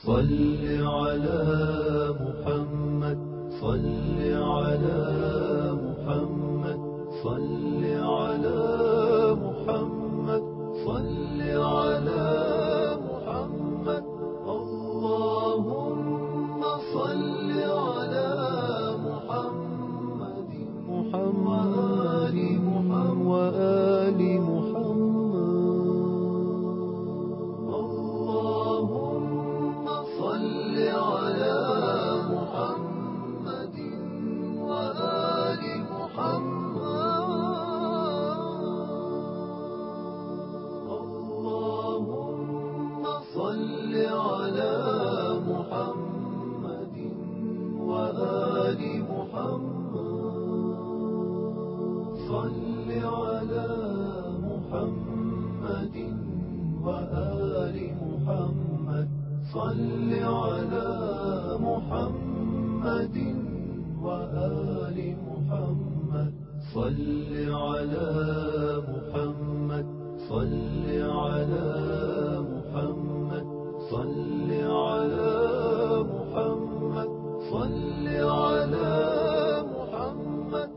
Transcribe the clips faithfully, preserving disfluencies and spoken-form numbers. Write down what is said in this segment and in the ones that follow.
صل على محمد صل على محمد صل على محمد صل على محمد اللهم صل على محمد محمد وآل محمد اللهم صل على محمد وآل محمد اللهم صل على محمد وآل محمد صل على محمد وآل محمد صل على محمد وآل محمد صل على محمد صل على محمد صل على محمد صل على محمد.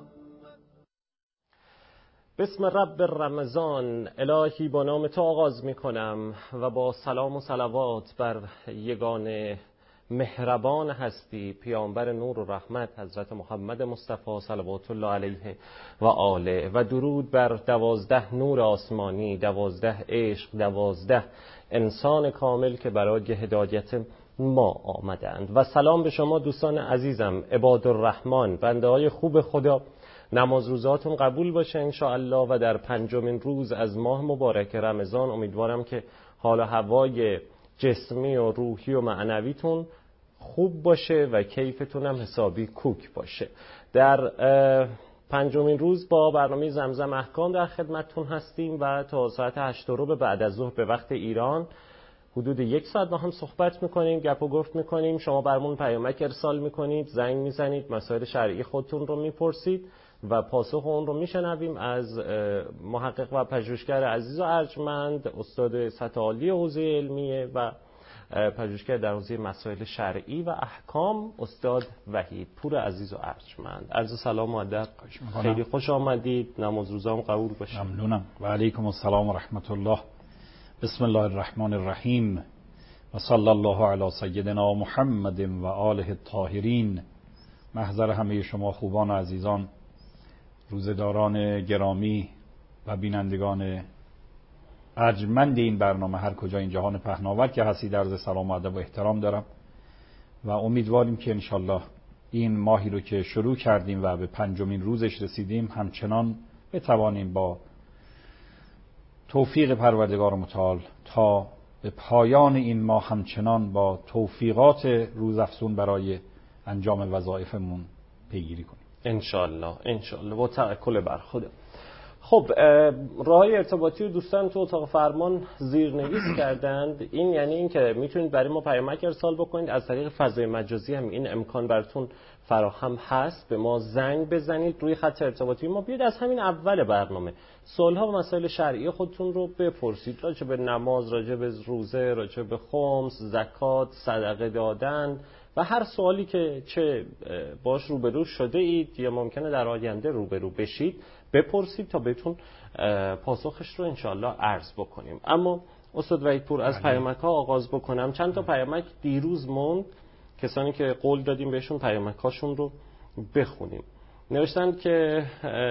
بسم رب رمضان. الهی با نام تو آغاز می کنم و با سلام و صلوات بر یگان مهربان هستی پیامبر نور و رحمت حضرت محمد مصطفی صلوات الله علیه و آله و درود بر دوازده نور آسمانی، دوازده عشق، دوازده انسان کامل که برای هدایت ما آمدند. و سلام به شما دوستان عزیزم، عباد الرحمن، بنده های خوب خدا. نماز روزاتون قبول باشه انشاءالله و در پنجمین روز از ماه مبارک رمضان امیدوارم که حال و هوای جسمی و روحی و معنویتون خوب باشه و کیفتون هم حسابی کوک باشه. در پنجمین روز با برنامه زمزم احکام در خدمتتون هستیم و تا ساعت هشت و ربع بعد از ظهر به وقت ایران حدود یک ساعت با هم صحبت میکنیم، گپ و گفت میکنیم. شما برامون پیامک ارسال میکنید، زنگ میزنید، مسائل شرعی خودتون رو میپرسید و پاسخ اون رو میشنویم از محقق و پژوهشگر عزیز و ارجمند استاد سطح عالی حوزه علمیه و پژوهشگر در حوزه مسائل شرعی و احکام استاد وحید پور عزیز و ارجمند. عرض سلام و ادب، خیلی خوش آمدید. نماز روزام قبول باشه. ممنونم. و علیکم السلام و رحمت الله. بسم الله الرحمن الرحیم و صلی الله علی سیدنا محمد و آله الطاهرین. محضر همه شما خوبان و عزیزان، روزداران گرامی و بینندگان ارجمند این برنامه هر کجا این جهان پهناور که هستید، عرض سلام و ادب و احترام دارم و امیدواریم که انشالله این ماهی رو که شروع کردیم و به پنجمین روزش رسیدیم همچنان بتوانیم با توفیق پروردگار متعال تا به پایان این ماه همچنان با توفیقات روزافزون برای انجام وظایفمون پیگیری کنیم انشالله. انشالله با توکل بر خدا. خب راه ارتباطی رو دوستان تو اتاق فرمان زیرنویس کردند. این یعنی این که میتونید برای ما پیامک ارسال بکنید، از طریق فضای مجازی هم این امکان براتون فراهم هست. به ما زنگ بزنید روی خط ارتباطی ما، بیاید از همین اول برنامه سوال‌ها و مسائل شرعی خودتون رو بپرسید، راجع به نماز، راجع به روزه، راجع به خمس، زکات، صدقه دادن و هر سوالی که چه باش روبرو شده اید یا ممکنه در آینده روبرو بشید بپرسید تا بهتون پاسخش رو انشالله عرض بکنیم. اما استاد وحید پور از پیامک ها آغاز بکنم. چند تا پیامک دیروز موند، کسانی که قول دادیم بهشون پیامک هاشون رو بخونیم. نوشتن که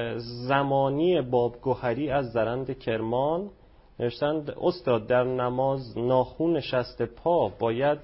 زمانی باب گوهری از زرند کرمان نوشتند استاد در نماز ناخون شست پا باید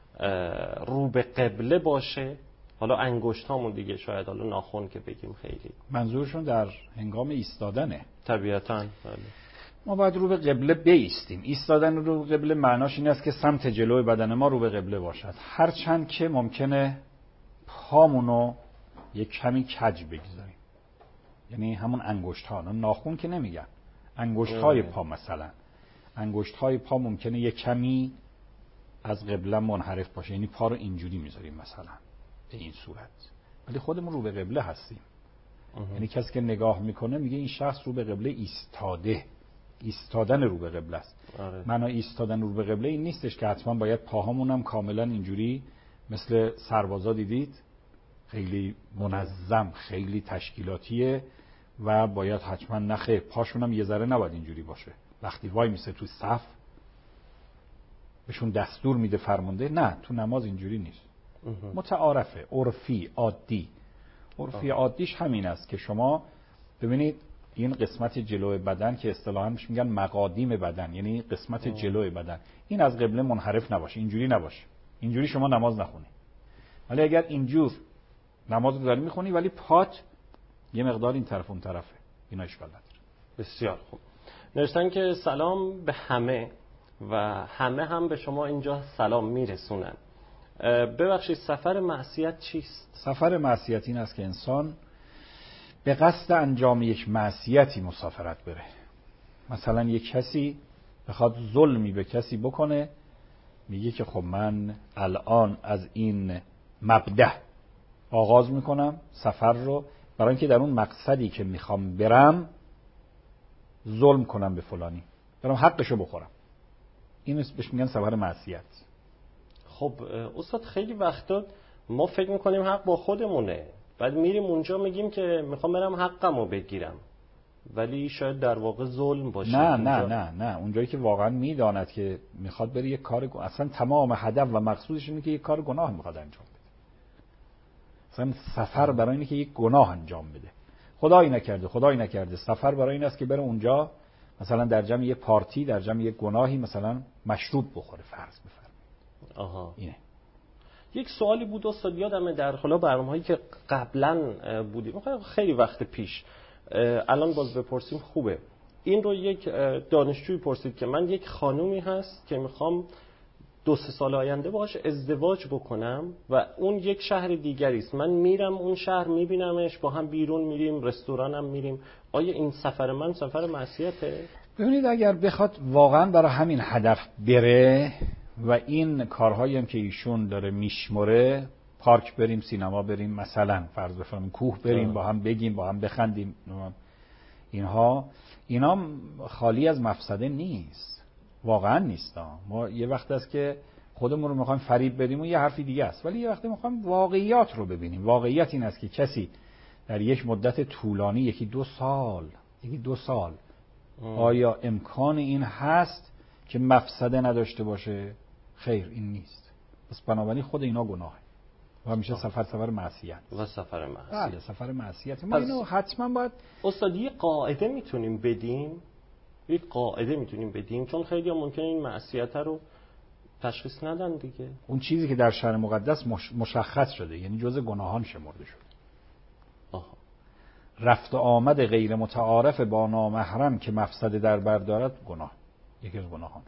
رو به قبله باشه؟ حالا انگشت هامون دیگه، شاید حالا ناخن که بگیم خیلی منظورشون در هنگام ایستادنه. طبیعتاً ما باید رو به قبله بایستیم. ایستادن رو به قبله معناش این است که سمت جلوی بدن ما رو به قبله باشد، هرچند که ممکنه پامونو یک کمی کج بگذاریم، یعنی همون انگشت ها، ناخن که نمیگن، انگشت های پا مثلا، انگشت های پا ممکنه یک کمی از قبله منحرف باشه، یعنی پا رو اینجوری میذاریم مثلا به این صورت، ولی خودمون رو به قبله هستیم. یعنی کسی که نگاه میکنه میگه این شخص رو به قبله ایستاده، ایستادن رو به قبله است. آره. معنا ایستادن رو به قبله این نیستش که حتما باید پاهامون هم کاملا اینجوری مثل سربازا دیدید خیلی منظم، خیلی تشکیلاتیه و باید حتما نخه پاشون هم یه ذره نباید اینجوری باشه. وقتی وای میسه تو صف بهشون دستور میده فرمانده، نه تو نماز اینجوری نیست. متعارفه، عرفی، عادی. عرفی عادیش همین است که شما ببینید این قسمت جلوی بدن که اصطلاحاً بهش میگن مقادیم بدن، یعنی قسمت جلوی بدن، این از قبله منحرف نباشه، اینجوری نباشه. اینجوری شما نماز نخونی. ولی اگر اینجور نماز رو داری میخونی ولی پات یه مقدار این طرف اون طرفه، اینا اشکال نداره. بسیار خوب. نوشتن که سلام به همه و همه هم به شما اینجا سلام میرسونن. ببخشید سفر معصیت چیست؟ سفر معصیت این است که انسان به قصد انجام یک معصیتی مسافرت بره. مثلا یک کسی بخواد ظلمی به کسی بکنه، میگه که خب من الان از این مبدأ آغاز میکنم سفر رو برای اینکه در اون مقصدی که میخوام برم ظلم کنم به فلانی، برام حقشو بخورم. این بهش میگن سفر معصیت. خب استاد خیلی وقتا ما فکر میکنیم حق با خودمونه، بعد میریم اونجا میگیم که میخوام برم حقمو بگیرم، ولی شاید در واقع ظلم باشه. نه اونجا... نه نه نه اونجایی که واقعا میداند که میخواد بره یک کار گناه، اصلا تمام هدف و مقصودش اینه که یک کار گناه میخواد انجام بده. اصلا سفر برای اینه که یک گناه انجام بده. خدایی نکرده خدایی نکرده سفر برای این است که بره اونجا مثلا در جمع یک پارتی، در جمع یک گناهی مثلا مشروب بخوره، فرض بفرمایید. آها. اینه. یک سوالی بود استاد یادمه در حالا برنامه‌هایی که قبلا بودیم خیلی وقت پیش، الان باز بپرسیم خوبه. این رو یک دانشجوی پرسید که من یک خانومی هست که میخوام دو سه سال آینده باهاش ازدواج بکنم و اون یک شهر دیگری است، من میرم اون شهر میبینمش، با هم بیرون میریم، رستورانم میریم، آیا این سفر من سفر معصیته؟ ببینید اگر بخواد واقعا برای همین هدف بره و این کارهایی هم که ایشون داره میشمره، پارک بریم، سینما بریم، مثلا فرض بفرمایید کوه بریم، با هم بگیم، با هم بخندیم، اینها اینا خالی از مفسده نیست، واقعا نیست. ما یه وقت است که خودمون رو میخوایم فریب بدیم و یه حرفی دیگه است، ولی یه وقت میخوایم واقعیات رو ببینیم. واقعیت این است که کسی در یک مدت طولانی، یکی دو سال یکی دو سال آیا امکان این هست که مفسده نداشته باشه؟ خیر، این نیست. پس بنابراین خود اینا گناهه و همیشه سفر سفر معصیت و سفر معصیت. بله سفر معصیت. ما اینو حتما باید استاد یه قاعده میتونیم بدیم، یک قاعده میتونیم بدیم، چون خیلی هم ممکنه این معصیت رو تشخیص ندن دیگه. اون چیزی که در شرع مقدس مشخص شده، یعنی جزء گناهان شمرده شده. آها. رفت و آمد غیر متعارف با نامحرم که مفسده در بر دارد گناه، یکی از گناهان.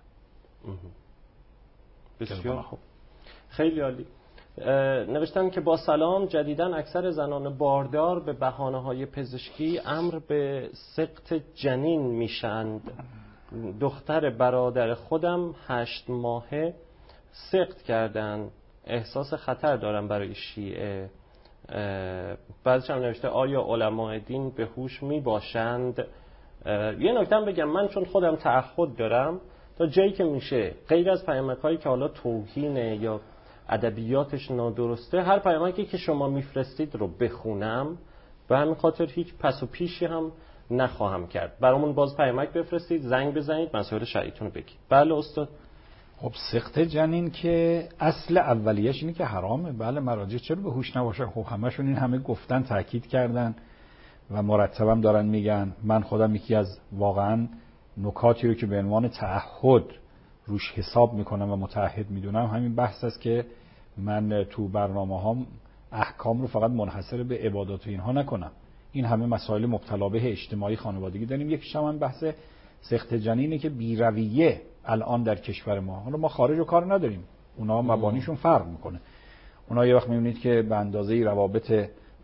بسیار خوب، خیلی عالی. نوشتن که با سلام، جدیداً اکثر زنان باردار به بهانه‌های پزشکی امر به سقط جنین میشند. دختر برادر خودم هشت ماهه سقط کردن، احساس خطر دارم برای شیعه. بعدش هم نوشته آیا علماء دین به هوش می باشند؟ یه نکته هم بگم، من چون خودم تعهد دارم تا جایی که میشه غیر از پیامک‌هایی که حالا توهینه یا ادبیاتش نادرسته، هر پیامکی که شما میفرستید رو بخونم، به همین خاطر هیچ پس و پیشی هم نخواهم کرد. برامون باز پیامک بفرستید، زنگ بزنید، مسائل شرعیتون رو بگید. بله استاد. خب سقط جنین که اصل اولیش اینه که حرامه. بله مراجع چرا به هوش نباشه؟ خب همشون این همه گفتن، تاکید کردن و مرتبم دارن میگن. من خودم یکی از واقعا نکاتی رو که به عنوان تعهد روش حساب میکنم و متعهد میدونم همین بحث است که من تو برنامه هام احکام رو فقط منحصر به عبادات و اینها نکنم. این همه مسائل مبتلا به اجتماعی خانوادگی داریم. یکیش هم بحث سقط جنینه که بی‌رویه الان در کشور ما. حالا ما خارج و کار نداریم، اونا مبانیشون فرق میکنه. اونا یه وقت میبینید که به اندازه روابط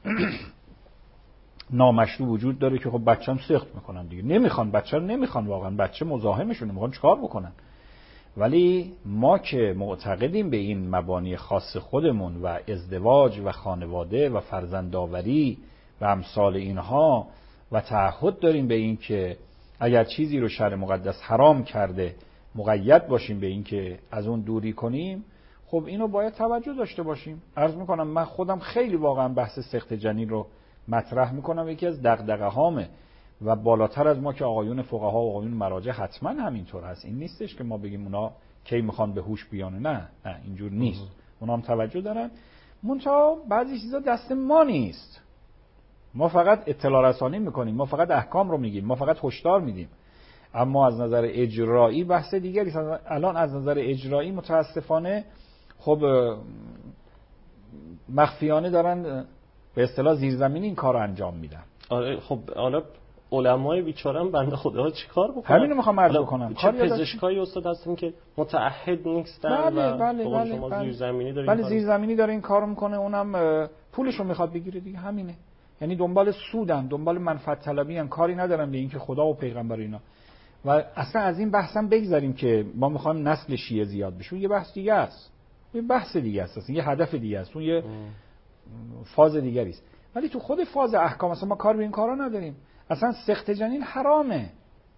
نامشروع وجود داره که خب بچه‌م سقط میکنن دیگه، نمیخوان بچه رو، نمیخوان واقعا بچه مزاحمشونه، میخوان چیکار بکنن. ولی ما که معتقدیم به این مبانی خاص خودمون و ازدواج و خانواده و فرزندآوری و امثال اینها و تعهد داریم به این که اگر چیزی رو شرع مقدس حرام کرده مقید باشیم به این که از اون دوری کنیم، خب اینو باید توجه داشته باشیم. عرض میکنم من خودم خیلی واقعا بحث سقط جنین رو مطرح میکنم، یکی از دغدغه هامه و بالاتر از ما که آقایون فقها و آقایون مراجع حتما همینطور هست. این نیستش که ما بگیم اونا کی میخوان به هوش بیان، نه نه اینجور نیست. اونا هم توجه دارن، منتها بعضی چیزا دست ما نیست. ما فقط اطلاع رسانی میکنیم، ما فقط احکام رو میگیم، ما فقط هشدار میدیم، اما از نظر اجرایی بحث دیگری است. الان از نظر اجرایی متاسفانه خب مخفیانه دارن به اصطلاح زیرزمینی این کارو انجام میدن. آره خب حالا علمای بیچاره هم بنده خدا چیکار بکنن؟ همین رو میخوام عرض بکنم. چه پزشکایی استاد هستن که متعهد نیستن بله و بله بله بله شما بله. زیرزمینی داره بله زیرزمینی داره این کارو میکنه، اونم پولش رو میخواد بگیره دیگه، همینه. یعنی دنبال سودن، دنبال منفعت طلبی ان، کاری ندارن به این که خدا و پیغمبر اینا. و اصلا از این بحثم بگذاریم که ما میخوایم نسل شیعه زیاد بشه، یه بحث دیگه است، یه بحث دیگه است، اصلا یه هدف دیگه است، اون یه فاز دیگری است. ولی تو خود فاز احکام اصلا ما کار به این کارا نداریم. اصلا سقط جنین حرامه،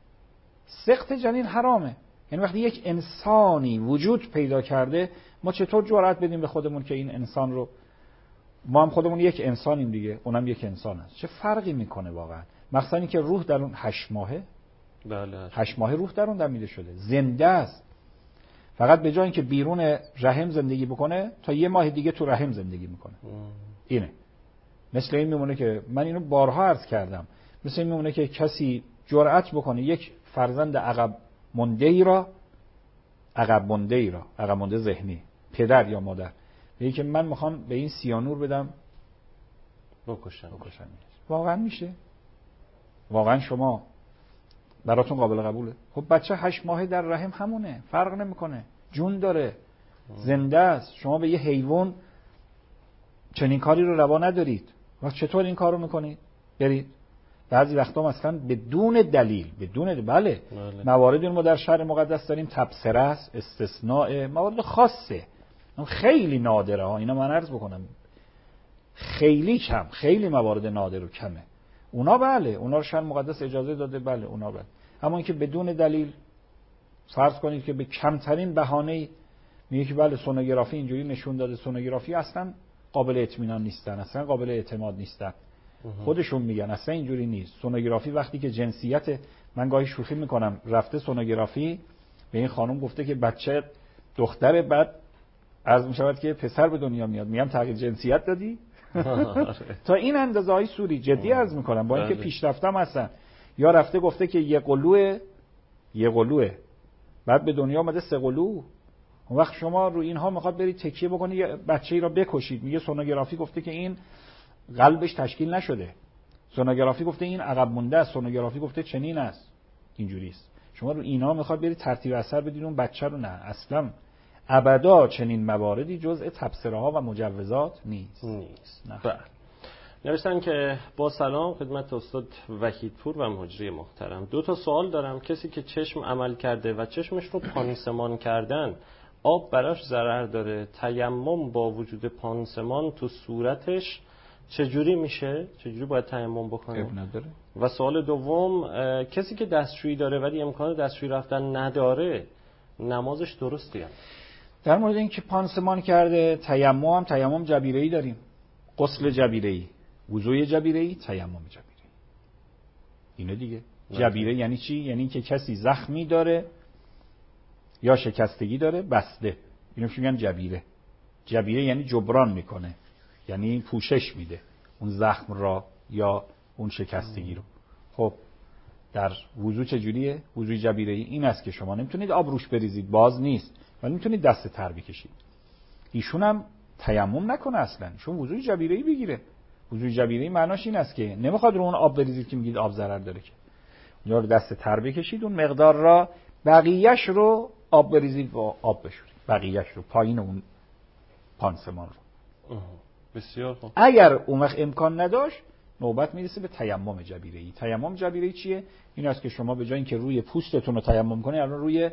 سقط جنین حرامه. یعنی وقتی یک انسانی وجود پیدا کرده، ما چطور جرأت بدیم به خودمون که این انسان رو، ما هم خودمون یک انسانیم دیگه، اونم یک انسان است، چه فرقی میکنه واقعا؟ مثلا که روح در اون هشت ماهه، بله هشت ماهه روح در اون دمیده شده، زنده است، فقط به جای اینکه بیرون رحم زندگی بکنه تا یه ماه دیگه تو رحم زندگی میکنه. اینه مثل این میمونه که من اینو بارها عرض کردم، مثل این میمونه که کسی جرأت بکنه یک فرزند عقب مونده ای را عقب مونده ای را عقب مونده ذهنی، پدر یا مادر، بگه که من میخوام به این سیانور بدم بکشم. بکشم. واقعا میشه؟ واقعا شما براتون قابل قبوله؟ خب بچه هشت ماهه در رحم همونه، فرق نمیکنه، جون داره، زنده است. شما به یه حیوان چنین کاری رو روا ندارید. وقت چطور این کارو میکنید؟ برید بعضی وقتا مثلا بدون دلیل بدون دلیل. بله, بله. مواردی ما در شرع مقدس داریم تبصره است، استثناء، موارد خاصه، خیلی نادره ها. اینا من عرض بکنم خیلی کم، خیلی موارد نادر و کمه. اونا بله، اونا رو شرع مقدس اجازه داده، بله اونا بله. اما اینکه بدون دلیل فرض کنید که به کمترین بهانه‌ای میگه که بله سونوگرافی اینجوری نشون داده، سونوگرافی اصلا قابل اطمینان نیستن، اصلا قابل اعتماد نیستن. خودشون میگن اصلا اینجوری نیست. سونوگرافی وقتی که جنسیت، من گاهی شوخی میکنم، رفته سونوگرافی به این خانم گفته که بچه دختره، بعد عرض میشود که پسر به دنیا میاد، میگم تغییر جنسیت دادی؟ تا این اندازه های سوری جدی عرض میکنم، با اینکه پیشرفتم هستن. یا رفته گفته که یه قلوه یه قلوه بعد به دنیا اومده سه قلو. اون وقت شما رو اینها میخواد برید تکیه بکنید یه بچه‌ای را بکشید، میگه سونوگرافی گفته که این قلبش تشکیل نشده، سونوگرافی گفته این عقب مونده است، سونوگرافی گفته چنین است، اینجوری است. شما رو اینا میخواد برید ترتیب اثر بدید اون بچه رو؟ نه اصلا ابدا چنین مواردی جزء تبصره ها و مجوزات نیست. نیست. بله. نوشتن که با سلام خدمت استاد وحیدپور و مجری محترم، دو تا سوال دارم. کسی که چشم عمل کرده و چشمش رو پانسمان کردن آب براش ضرر داره، تیمم با وجود پانسمان تو صورتش چجوری میشه؟ چجوری باید تیمم بکنه؟ نداره. و سوال دوم، کسی که دستشویی داره ولی امکان دستشویی رفتن نداره نمازش درسته؟ در مورد این که پانسمان کرده، تیمم هم تیمم جبیره‌ای داریم، غسل جبیره‌ای، وضوء جبیره‌ای، تیمم جبیره‌ای. اینه دیگه. جبیره یعنی چی؟ یعنی که کسی زخمی داره یا شکستگی داره بسته، اینو میگن جبیره. جبیره یعنی جبران میکنه، یعنی پوشش میده اون زخم را یا اون شکستگی رو. خب در وضو چجوریه؟ وضوء جبیره‌ای این است که شما نمیتونید آب روش بریزید، باز نیست، ولی میتونید دست تر بکشید. ایشون هم تیمم نکنه اصلا، ایشون وضوء جبیره‌ای بگیره. وضوء جبیره‌ای معناش این است که نمیخواد رو اون آب بریزید که میگید آب ضرر داره، که اونجا رو دست تر بکشید، اون مقدار را، بقیه‌اش رو آب بریزید و آب بشورید، بقیه‌اش رو پایین اون پانسمان رو. بسیار خوب. اگر اون وقت امکان نداشت نوبت میرسه به تیمم جبیره‌ای. تیمم جبیره‌ای چیه؟ این است که شما به جای اینکه روی پوستتون رو تیمم کنید، الان روی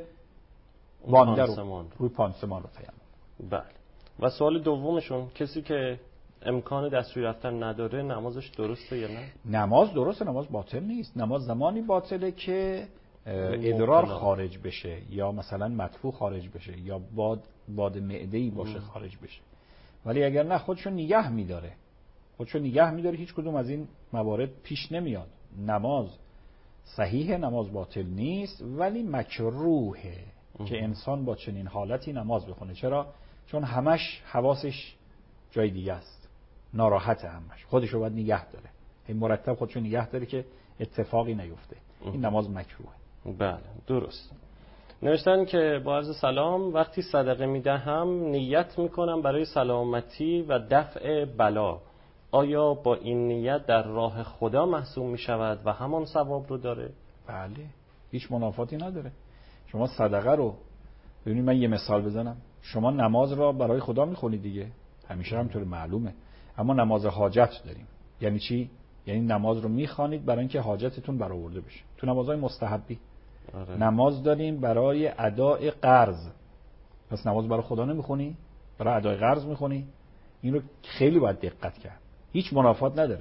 وانده رو، روی پانسمان رو تیمم. بله. و سوال دومشون، کسی که امکان دستشویی رفتن نداره نمازش درسته یا نه؟ نماز درسته، نماز باطل نیست. نماز زمانی باطله که ادرار خارج بشه یا مثلا مدفوع خارج بشه یا باد باد معده‌ای باشه خارج بشه. ولی اگر نه خودشو نگه میداره خودشو نگه میداره هیچ کدوم از این موارد پیش نمیاد. نماز صحیح، نماز باطل نیست، ولی مکروهه که انسان با چنین حالتی نماز بخونه. چرا؟ چون همش حواسش جای دیگه است، ناراحت، همش خودشو باید نگه داره، این مرتب خودشو نگه داره که اتفاقی نیفته. این نماز مکروهه. بله درست. نوشتن که با عرض سلام، وقتی صدقه میدهم نیت میکنم برای سلامتی و دفع بلا، آیا با این نیت در راه خدا محسوب میشود و همان ثواب رو داره؟ بله، هیچ منافاتی نداره. شما صدقه رو ببینید، من یه مثال بزنم، شما نماز را برای خدا میخونید دیگه، همیشه همینطور معلومه، اما نماز حاجت داریم. یعنی چی؟ یعنی نماز رو میخوانید برای اینکه حاجتتون برآورده بشه. تو نمازهای مستحبی آره. نماز داریم برای اداء قرض، پس نماز برای خدا نمیخونی، برای اداء قرض میخونی. این رو خیلی باید دقت کرد. هیچ منافات نداره.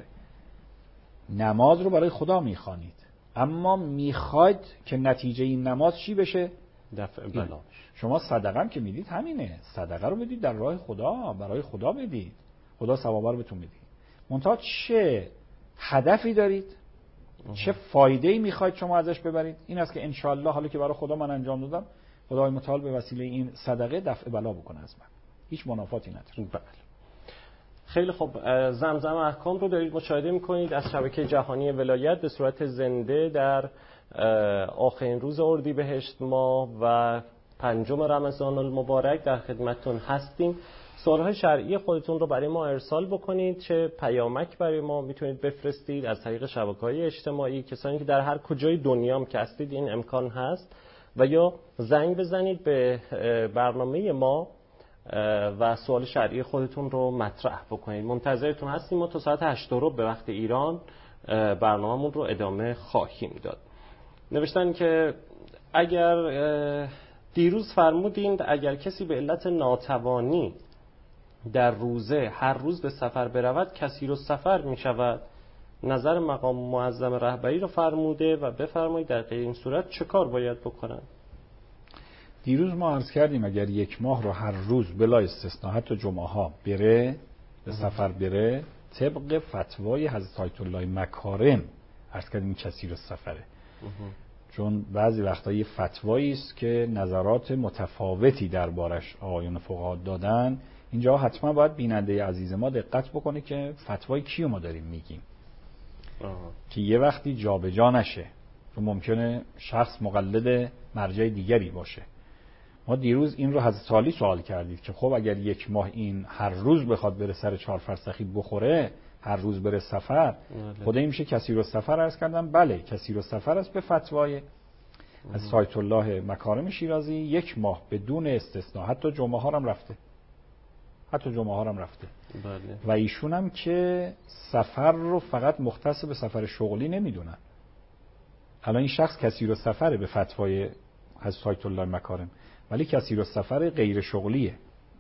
نماز رو برای خدا میخوانید، اما میخواید که نتیجه این نماز چی بشه؟ دفع بلا. شما صدقه هم که میدید همینه، صدقه رو بدید در راه خدا، برای خدا بدید، خدا ثواب رو بهتون میده. منتها چه هدفی دارید؟ چه فایده‌ای میخواید شما ازش ببرید؟ این است که انشالله حالا که برای خدا من انجام دادم، خدای متعال به وسیله این صدقه دفع بلا بکنه از من. هیچ منافاتی نداره. بله. خیلی خوب. زمزم احکام رو دارید مشاهده میکنید از شبکه جهانی ولایت به صورت زنده در آخرین روز اردیبهشت ماه و پنجم رمضان المبارک در خدمتتون هستیم. سوالهای شرعی خودتون رو برای ما ارسال بکنید، چه پیامک برای ما میتونید بفرستید از طریق شبکه‌های اجتماعی، کسانی که در هر کجای دنیا هم که هستید این امکان هست، و یا زنگ بزنید به برنامه ما و سوال شرعی خودتون رو مطرح بکنید. منتظرتون هستیم. ما تا ساعت هشت و ربع به وقت ایران برنامه‌مون رو ادامه خواهیم داد. نوشتن که اگر دیروز فرمودین اگر کسی به علت ناتوانی در روزه هر روز به سفر برود کثیر السفر می شود. نظر مقام معظم رهبری رو فرموده و بفرمایید در غیر این صورت چه کار باید بکنن؟ دیروز ما عرض کردیم اگر یک ماه رو هر روز بلا استثناء حتی جمعه ها بره به سفر بره، طبق فتوای حضرت آیت الله مکارم عرض کردیم کثیر السفره. چون بعضی وقتا یه فتوایی است که نظرات متفاوتی دربارش آقایون فقها دادن، اینجا حتما باید بیننده عزیز ما دقت بکنه که فتوای کیو ما داریم میگیم که یه وقتی جابجا نشه، چون ممکنه شخص مقلد مرجع دیگری باشه. ما دیروز این رو حضرت علی سوال کردید که خب اگر یک ماه این هر روز بخواد بره سر چهار فرسخی بخوره، هر روز بره سفر، خدایی میشه کثیر السفر عرض کردم. بله کثیر السفر است به فتوای از آیت الله مکارم شیرازی. یک ماه بدون استثناء حتی جمعه ها هم رفته، حتی جمعه ها هم رفته. بله. و ایشون هم که سفر رو فقط مختص به سفر شغلی نمیدونن. الان این شخص کثیر السفره به فتوای حضرت آیت الله مکارم، ولی کثیر السفر غیر شغلیه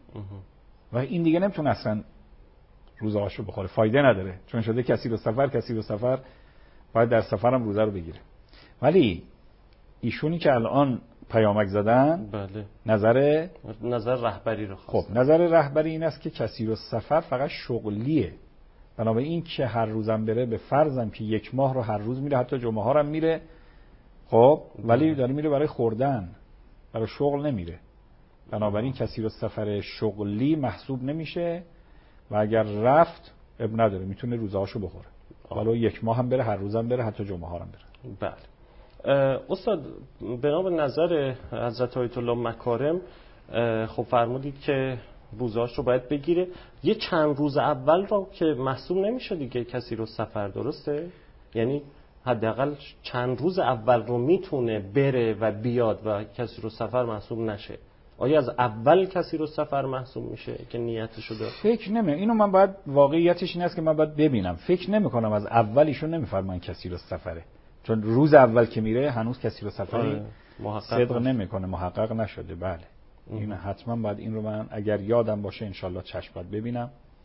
و این دیگه نمیتونه اصلا روزهاشو بخوره، فایده نداره، چون شده کثیر السفر. کثیر السفر باید در سفرم روزه رو بگیره. ولی ایشونی که الان پیامک زدن، بله، نظر نظر رهبری رو خواست. خب نظر رهبری این است که کثیر السفر فقط شغلیه، بنابراین این که هر روزم بره، به فرضم که یک ماه رو هر روز میره، حتی جمعه ها هم میره، خب ولی داره میره برای خوردن، برای شغل نمیره. بنابراین کثیر السفر شغلی محسوب نمیشه و اگر رفت اب نداره، میتونه روزهاشو بخوره، حالا یک ماه هم بره، هر روزم بره، حتی جمعه ها هم بره. بله. استاد بنا به نظر حضرت آیت الله مکارم خب فرمودید که روزهاش رو باید بگیره، یه چند روز اول رو که محسوب نمیشه دیگه کثیر السفر، درسته؟ یعنی حداقل چند روز اول رو میتونه بره و بیاد و کثیر السفر محسوب نشه. آیا از اول کثیر السفر محسوب میشه که نیتشو داره؟ فکر نمی اینو من باید، واقعیتش این است که من باید ببینم. فکر نمی کنم از اولیشون نمیفرمان کثیر السفره، چون روز اول که میره هنوز کثیر السفری صدق نمیکنه، محقق نشده. بله این حتما باید این رو من اگر یادم باشه انشالله چشم باید ببینم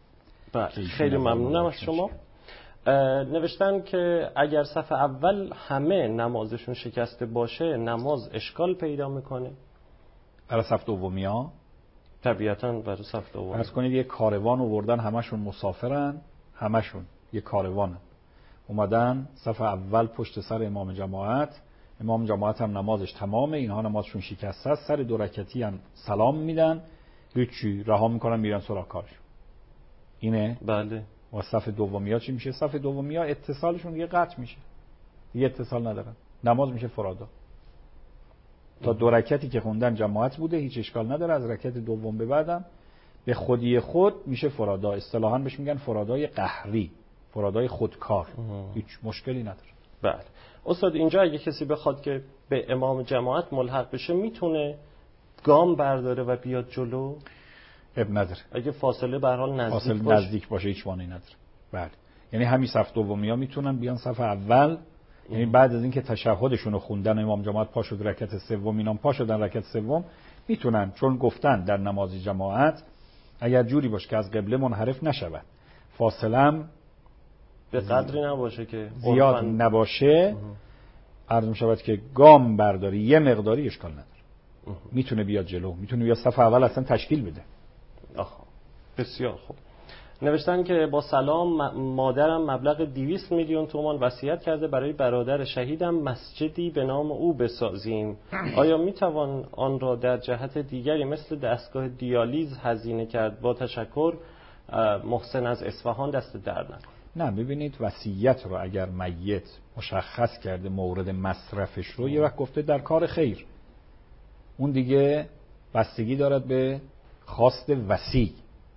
بله خیلی ممنونم از شما. نوشتن که اگر صف اول همه نمازشون شکسته باشه نماز اشکال پیدا میکنه؟ برای صف دومی ها طبیعتاً برای صف دومی. فرض کنید یک کاروان آوردن، همشون مسافرن، همشون یک کاروان اومدن صف اول پشت سر امام جماعت، امام جماعت هم نمازش تمامه، اینها نمازشون شکسته است، سر دو رکعتی هم سلام میدن، هیچی، رها میکنن میرن سراغ کارشون. اینه؟ بله. و صف دومی ها چی میشه؟ صف دومی ها اتصالشون دیگه قطع میشه، دیگه اتصال ندارن، نماز میشه فرادا. تا دو رکعتی که خوندن جماعت بوده، هیچ اشکال نداره، از رکعت دوم به بعدم به خودی خود میشه فرادا. اصطلاحاً بهش میگن فرادای قهری، فرادای خودکار. هیچ مشکلی نداره. بله. استاد اینجا اگه کسی بخواد که به امام جماعت ملحق بشه میتونه گام برداره و بیاد جلو؟ اب نداره. اگه فاصله به هر حال نزدیک فاصله باشه. نزدیک باشه هیچ مانعی نداره. بله. یعنی همین صف دومی ها میتونن بیان صف اول، یعنی بعد از اینکه تشهدشون رو خوندن امام جماعت پا شد رکعت سوم، اینام پا شدن رکعت سوم، میتونن، چون گفتن در نماز جماعت اگر جوری باشه که از قبله منحرف نشود، فاصله به قدری نباشه که زیاد عرفاً نباشه، عرض می‌شود که گام برداری یه مقداری اشکال نداره. میتونه بیاد جلو، میتونه بیاد صف اول اصلا تشکیل بده. آها بسیار خوب. نوشتن که با سلام، مادرم مبلغ دویست میلیون تومان وصیت کرده برای برادر شهیدم مسجدی به نام او بسازیم. آیا میتوان آن را در جهت دیگری مثل دستگاه دیالیز هزینه کرد؟ با تشکر، محسن از اصفهان. دست در نکنه. نه ببینید، وصیت رو اگر میت مشخص کرده مورد مصرفش رو، یه وقت گفته در کار خیر، اون دیگه بستگی دارد به خواست وصی.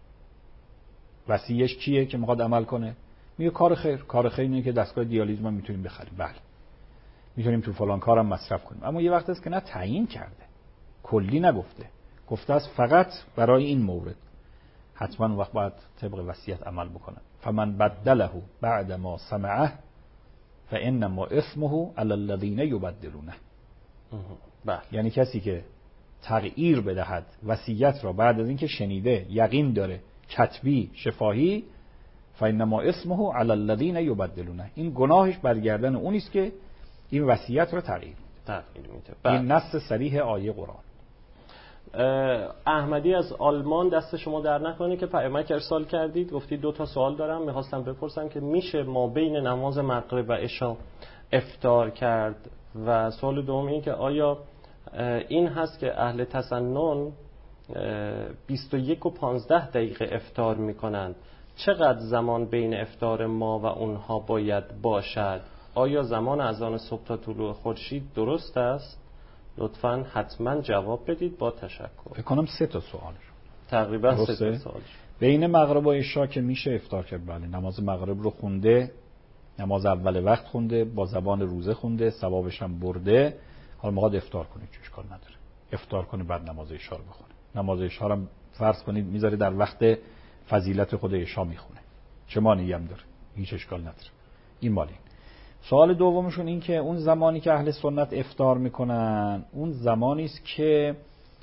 وصیش کیه که میخواد عمل کنه؟ میگه کار خیر. کار خیر اینه که دستگاه دیالیز ما میتونیم بخریم، بله میتونیم تو فلان کارم مصرف کنیم. اما یه وقت است که نه تعیین کرده، کلی نگفته، گفته است فقط برای این مورد. حتما وقت باید طبق وصیت عمل بکنن. فمن بدله بعد ما سمعه فانما اسمه علی الذین یبدلونه. بله. یعنی کسی که تغییر بدهد وصیت را بعد از اینکه شنیده، یقین داره کتبی شفاهی، فانما اسمه علی الذین یبدلونه، این گناهش برگردن اون است که این وصیت را تغییر میده. این نص صریح آیه قرآن. احمدی از آلمان، دست شما در نکنه که پیامک ارسال کردید، گفتید دو تا سوال دارم، میخواستم بپرسم که میشه ما بین نماز مغرب و عشا افطار کرد؟ و سوال دوم این که آیا این هست که اهل تسنن بیست و یک و پانزده دقیقه افطار میکنند، چقدر زمان بین افطار ما و اونها باید باشد؟ آیا زمان اذان صبح تا طلوع خورشید درست است؟ لطفاً حتما جواب بدید، با تشکر. فکر کنم سه تا سوال تقریبا سه تا سوال. بین مغرب و عشا که میشه افطار کرد، بله. نماز مغرب رو خونده، نماز اول وقت خونده، با زبان روزه خونده، ثوابش هم برده، حالا میخواد افطار کنه، چه اشکال نداره، افطار کنه بعد نماز عشا رو بخونه. نماز عشا رو فرض کنید میذاره در وقت فضیلت خود عشا میخونه، چه مانعی هم داره؟ هیچ اشکال نداره. این مالی. سوال دومشون این که اون زمانی که اهل سنت افطار میکنن اون زمانی است که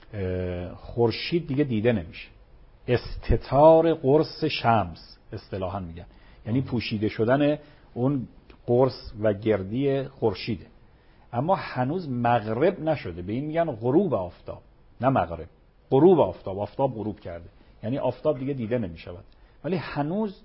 خورشید دیگه دیده نمیشه، استتار قرص شمس اصطلاحاً میگن، یعنی پوشیده شدن اون قرص و گردی خورشیده. اما هنوز مغرب نشده، به این میگن غروب آفتاب، نه مغرب، غروب آفتاب. آفتاب غروب کرده، یعنی آفتاب دیگه دیده نمیشود، ولی هنوز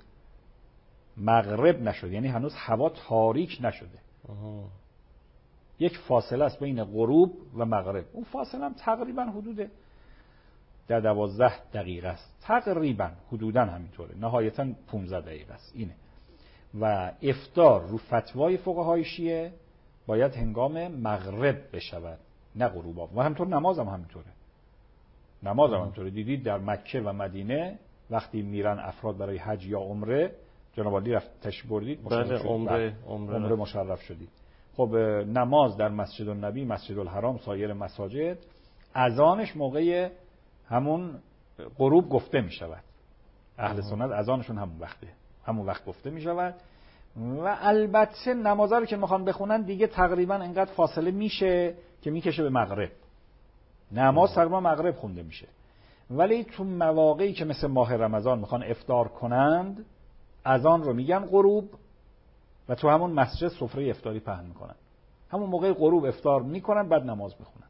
مغرب نشد، یعنی هنوز هوا تاریک نشده. آه. یک فاصله است بین غروب و مغرب. اون فاصله هم تقریبا حدود در دوازده دقیقه است، تقریبا حدودا همینطوره، نهایتا پانزده دقیقه است اینه. و افطار رو فتوای فقهای شیعه باید هنگام مغرب بشود، نه غروب. و همینطور نماز هم همینطوره، نماز هم همینطوره. دیدید در مکه و مدینه وقتی میرن افراد برای حج یا عمره، جناب علی رفت تشریف بردید، بله عمره عمره, عمره مشرف شدید. خب نماز در مسجد النبی، مسجد الحرام، سایر مساجد اذانش موقع همون غروب گفته می شود. اهل سنت اذانشون همون وقته، همون وقت گفته می شود. و البته نمازا رو که میخوان بخونن دیگه تقریبا انقدر فاصله میشه که میکشه به مغرب. نماز تقریبا مغرب خونده میشه. ولی تو مواقعی که مثل ماه رمضان میخوان افطار کنند اذان رو میگن غروب و تو همون مسجد سفره افطاری پهن میکنن. همون موقع غروب افطار میکنن بعد نماز میخونن.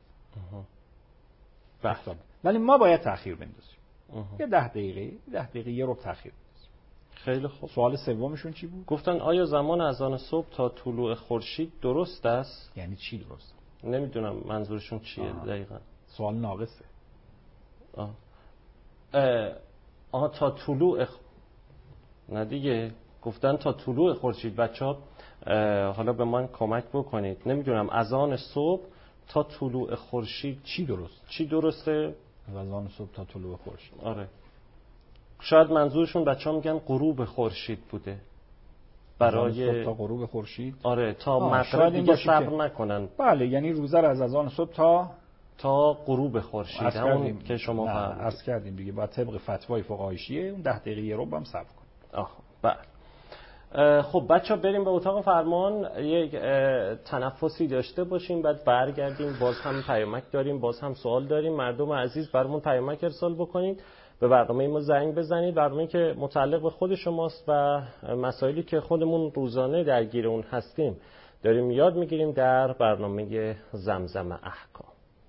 بله. ولی ما باید تأخیر بندازیم. یه ده دقیقه، ده دقیقه یه رو تأخیر بندازیم. خیلی خوب. سوال سومشون چی بود؟ گفتن آیا زمان اذان صبح تا طلوع خورشید درست است؟ یعنی چی درست؟ نمیدونم منظورشون چیه دقیقاً. سوال ناقصه. آه. اه. آه تا طلوع خ... نه دیگه گفتن تا طلوع خورشید. بچه‌ها حالا به من کمک بکنید. نمیدونم اذان صبح تا طلوع خورشید چی درست؟ چی درسته؟ اذان صبح تا طلوع خورشید. آره. شاید منظورشون بچه‌ها میگن غروب خورشید بوده. برای صبح تا غروب خورشید. آره تا مغرب دیگه صبر که... نکنن. بله یعنی روزه رو از اذان صبح تا تا غروب خورشید همون که شما فرمودید. عرض کردیم دیگه با طبق فتوای فقهای شیعه اون ده دقیقه یه رو هم صبر کنیم. آها بله. خب بچه‌ها بریم به اتاق فرمان یک تنفسی داشته باشیم بعد برگردیم. باز هم پیامک داریم، باز هم سوال داریم. مردم عزیز برامون پیامک ارسال بکنید، به برنامه ما زنگ بزنید. برنامه که متعلق به خود شماست و مسائلی که خودمون روزانه درگیر اون هستیم داریم یاد میگیریم در برنامه زمزم احکام.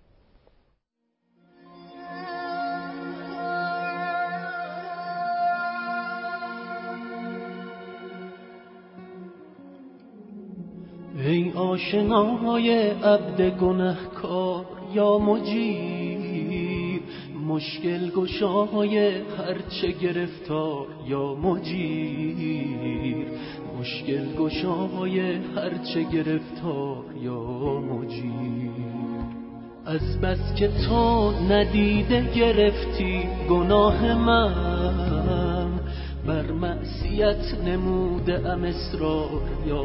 ای آشنای عبد گنهکار یا مجیر، مشکل گشای هرچه گرفتار یا مجیر، مشکل گشای هرچه گرفتار یا مجیر. از بس که تو ندیده گرفتی گناه من، بر معصیت نموده ام اصرار یا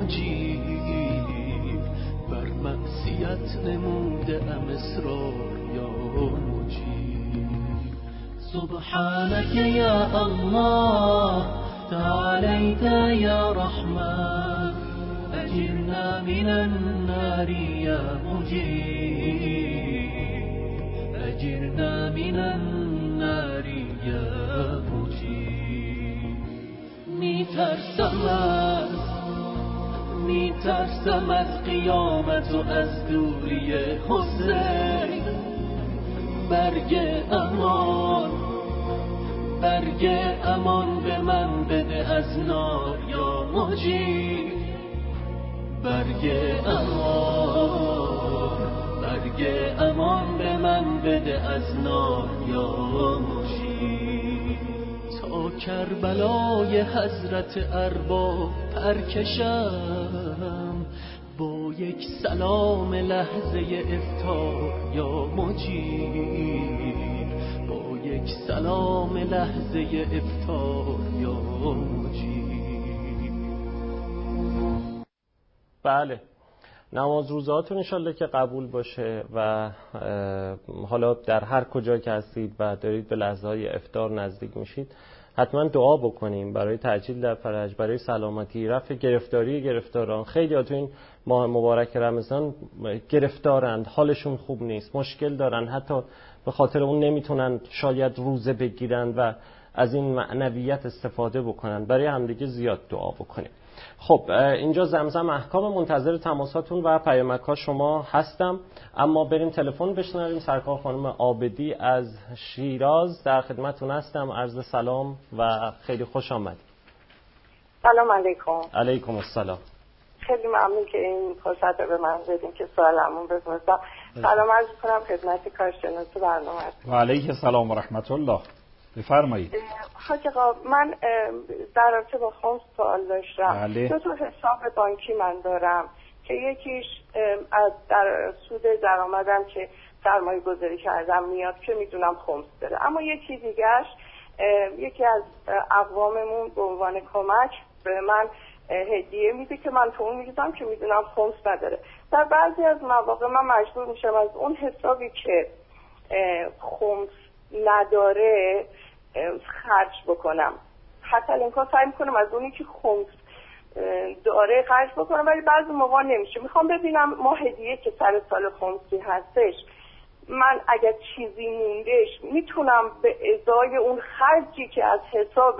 مجیر، بر معصیت نموده ام اصرار یا مجیر. سبحانك یا الله تعالیت یا رحمن، اجرنا من النار یا مجیر، اجرنا من النار یا مجیر. میترسم از میترسم از قیامت و از دوری حسین، برگ امان برگ امان به من بده از نار یا مجیر، برگ امان برگ امان به من بده از نار یا مجیر. تا کربلای حضرت ارباب پرکشم، با یک سلام لحظه افطار یا مجیر، با یک سلام لحظه افطار یا مجیر. بله، نماز روزهاتون انشالله که قبول باشه و حالا در هر کجا که هستید و دارید به لحظه های افطار نزدیک میشید حتما دعا بکنیم برای تعجیل در فرج، برای سلامتی، رفع گرفتاری گرفتاران. خیلی ها تو این ماه مبارک رمضان گرفتارند، حالشون خوب نیست، مشکل دارن، حتی به خاطر اون نمیتونن شاید روزه بگیرن و از این معنویت استفاده بکنن. برای همدیگه زیاد دعا بکنیم. خب اینجا زمزم احکام، منتظر تماساتون و پیامک‌ها شما هستم. اما بریم تلفن بشنویم. سرکار خانم عابدی از شیراز در خدمتتون هستم. عرض سلام و خیلی خوش آمدید. سلام علیکم. علیکم السلام. خیلی ممنون که این فرصت رو به من بدین که سوالمون بپرسم. سلام عرض کنم خدمت کارشناس برنامه. و علیک السلام و رحمت الله. بفرمایید. حاج آقا من در رابطه با خمس سوال داشتم. بله. دو تا حساب بانکی من دارم که یکیش از در سود درآمدم که سرمایه گذاری کردم میاد که میدونم خمس داره، اما یکی دیگهش یکی از اقواممون به عنوان کمک به من هدیه میده که من تو اون میریزم که میدونم خمس نداره. در بعضی از مواقع من مجبور میشم از اون حسابی که خمس نداره خرج بکنم. حتی الان سعی میکنم از اونی که خمس داره خرج بکنم، ولی بعضی موقع نمیشه. میخوام ببینم ما هدیه که سر سال خمسی هستش من اگر چیزی موندش میتونم به ازای اون خرجی که از حساب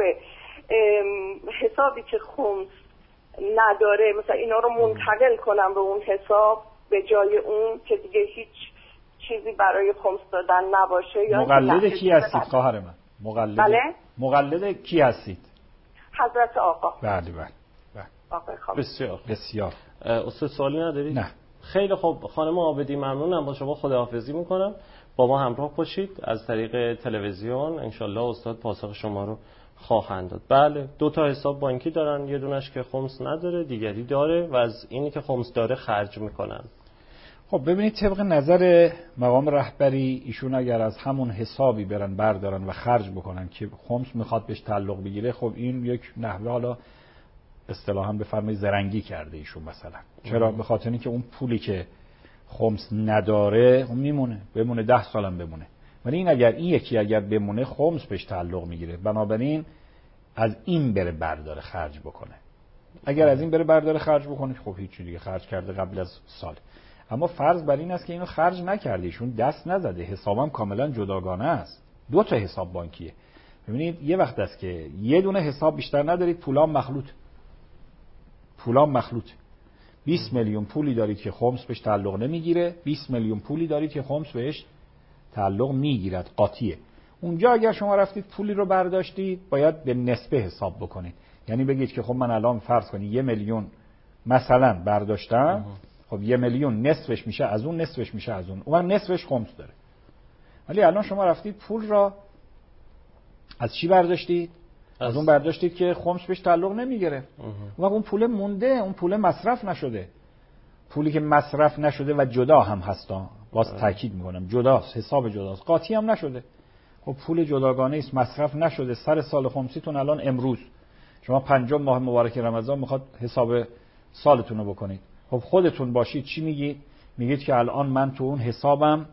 حسابی که خمس نداره مثلا اینا رو منتقل کنم به اون حساب به جای اون که دیگه هیچ چیزی برای خمس دادن نباشه. یا مقلد کی هستید خواهر من؟ مقلد بله؟ مقلد کی هستید؟ حضرت آقا. بله بله بله. آقای خامنه‌ای. بسیار بسیار. استاد سوالی ندارید؟ نه. خیلی خوب خانم عابدی، ممنونم، با شما خداحافظی میکنم. با ما همراه باشید از طریق تلویزیون، انشالله استاد پاسخ شما رو خواهند داد. بله، دو تا حساب بانکی دارن، یه دونش که خمس نداره، دیگری داره و از اینی که خمس داره خرج میکنن. خب ببینید طبق نظر مقام رهبری ایشون اگر از همون حسابی برن بردارن و خرج بکنن که خمس میخواد بهش تعلق بگیره، خب این یک نحوه حالا اصطلاحاً بفرمایید زرنگی کرده ایشون مثلا. چرا؟ به خاطر اینکه اون پولی که خمس نداره اون میمونه، بمونه ده سالم بمونه. ولی این اگر این یکی اگر بمونه خمس بهش تعلق میگیره، بنابراین از این بره برداره خرج بکنه. اگر از این بره برداره خرج بکنه خب هیچ دیگه خرج کرده قبل از سال. اما فرض بر این است که اینو خرج نکرده، ایشون دست نزده، حسابم کاملا جداگانه است، دو تا حساب بانکیه. ببینید یه وقت است که یه دونه حساب بیشتر ندارید، پولام مخلوط پولام مخلوط بیست میلیون پولی دارید که خمس بهش تعلق نمیگیره، بیست میلیون پولی دارید که خمس بهش تعلق میگیرد، قاطیه. اونجا اگر شما رفتید پولی رو برداشتید باید به نسبه حساب بکنید. یعنی بگید که خب من الان فرض کنید یه میلیون مثلا برداشتم، خب یه میلیون نصفش میشه از اون، نصفش میشه از اون، اون نصفش خمس داره. ولی الان شما رفتید پول را از چی برداشتید؟ از, از اون برداشتید که خمس بهش تعلق نمیگیره و اون پول مونده، اون پول مصرف نشده. پولی که مصرف نشده و جدا هم هستا، باز تاکید میکنم جداست، حساب جداست، قاطی هم نشده. خب پول جداگانه است، مصرف نشده. سر سال خمسیتون الان امروز شما پنجم ماه مبارک رمضان میخواد حساب سالتون رو بکنید. خب خودتون باشید چی میگید؟ میگید که الان من تو اون حسابم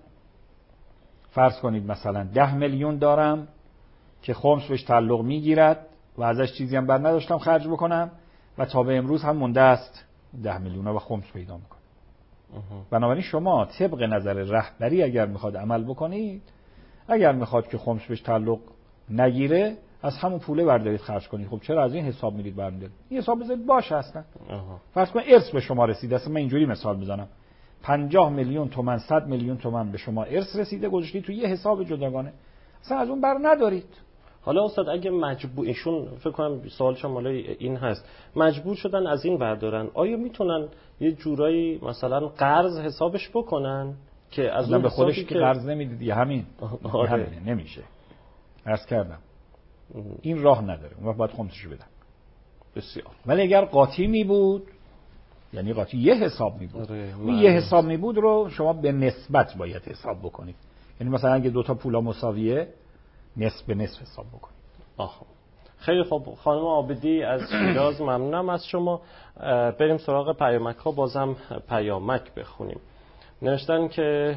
فرض کنید مثلا ده میلیون دارم که خمس بهش تعلق میگیرد و ازش چیزی هم بر نداشتم خرج بکنم و تا به امروز هم مونده است ده میلیون و خمس پیدا میکنه. بنابراین شما طبق نظر رهبری اگر میخواد عمل بکنید، اگر میخواد که خمس بهش تعلق نگیره از همون پوله بردارید خرج کنید. خب چرا از این حساب میرید برمی‌دارید؟ این حساب بذارید باشه اصلا. فرض کن ارث به شما رسیده، اصلا من اینجوری مثال میزنم، پنجاه میلیون تومان صد میلیون تومان به شما ارث رسیده، گذاشتید تو یه حساب جداگانه، اصلا از اون بر ندارید. حالا استاد اگه مجبور ایشون فکر کنم سوالش مال این هست، مجبور شدن از این بردارن، آیا میتونن یه جورایی مثلا قرض حسابش بکنن که از اون به خودش که که قرض نمیدید یا همین آره. همین نمیشه. عرض کردم این راه نداره، اون باید خمسشو بدن. بسیار. ولی اگر قاطی می بود، یعنی قاطی یه حساب می بود، آره. این یه حساب می بود رو شما به نسبت باید حساب بکنید. یعنی مثلا اگه دو تا پولا مساویه نصف به نصف حساب بکنید. آها. خیلی خوب خانم عابدی از شیراز ممنونم از شما. بریم سراغ پیامک ها، بازم پیامک بخونیم. نوشتن که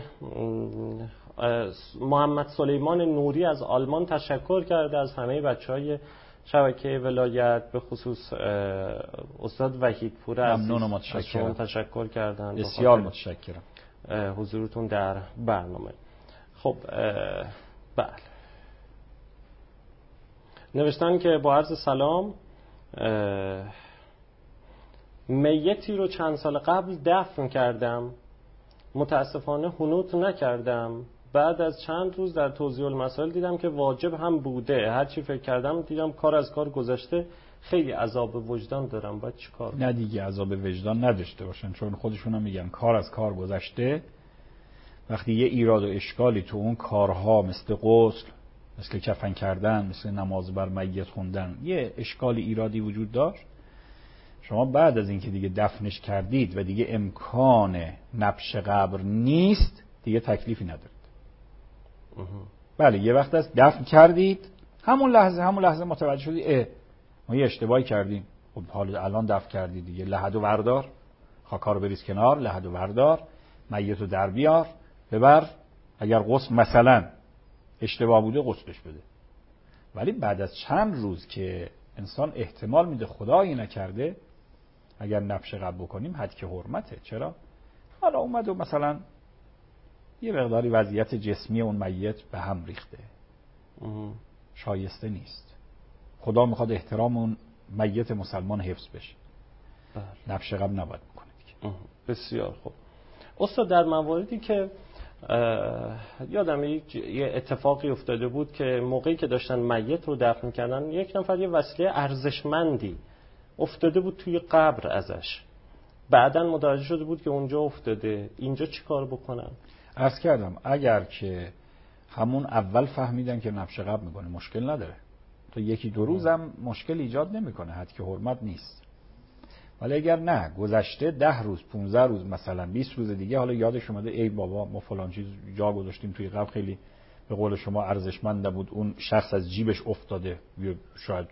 محمد سلیمان نوری از آلمان تشکر کرده از همه بچهای شبکه ولایت، به خصوص استاد وحیدپور عزیز از شما تشکر کردن. بسیار متشکرم حضورتون در برنامه. خب بله، نوشتن که با عرض سلام، میتی رو چند سال قبل دفن کردم، متاسفانه حنوط نکردم. بعد از چند روز در توضیح المسائل دیدم که واجب هم بوده. هر چی فکر کردم دیدم کار از کار گذشته. خیلی عذاب وجدان دارم، باید چی کار؟ نه دیگه عذاب وجدان نداشته باشن، چون خودشون هم میگن کار از کار گذشته. وقتی یه ایراد و اشکالی تو اون کارها مثل غسل، مثل کفن کردن، مثل نماز بر میت خوندن یه اشکالی ایرادی وجود داشت، شما بعد از اینکه دیگه دفنش کردید و دیگه امکان نبش قبر نیست، دیگه تکلیفی ندارید. بله یه وقت است دفن کردید، همون لحظه همون لحظه متوجه شدید اه ما یه اشتباهی کردیم. خب حالا الان دفن کردید دیگه، لحد و وردار، خاکا رو بریز کنار، لحد و وردار، میت رو در بیار ببر. اگر غسل مثلا اشتباه بوده غسلش بده. ولی بعد از چند روز که انسان احتمال میده خدایی نکرده اگر نبش قبل بکنیم حد که حرمته. چرا؟ حالا اومد و مثلا یه مقداری وضعیت جسمی اون میت به هم ریخته، شایسته نیست. خدا میخواد احترام اون میت مسلمان حفظ بشه. بله. نفش غم نباید بکنه دیگه. بسیار خوب. استاد در مواردی که یادم یه اتفاقی افتاده بود که موقعی که داشتن میت رو دفن کردن یک نفر یه وسیله ارزشمندی افتاده بود توی قبر ازش، بعداً متوجه شده بود که اونجا افتاده، اینجا چی کار بکنم؟ عرض کردم اگر که همون اول فهمیدن که نفش غم میکنه مشکل نداره، تو یکی دو روزم مشکل ایجاد نمیکنه، حد که حرمت نیست. ولی اگر نه گذشته ده روز پونزده روز مثلا بیست روز دیگه حالا یادش اومده ای بابا ما فلان چیز جا گذاشتیم توی قبر خیلی به قول شما ارزشمند بود، اون شخص از جیبش افتاده، شاید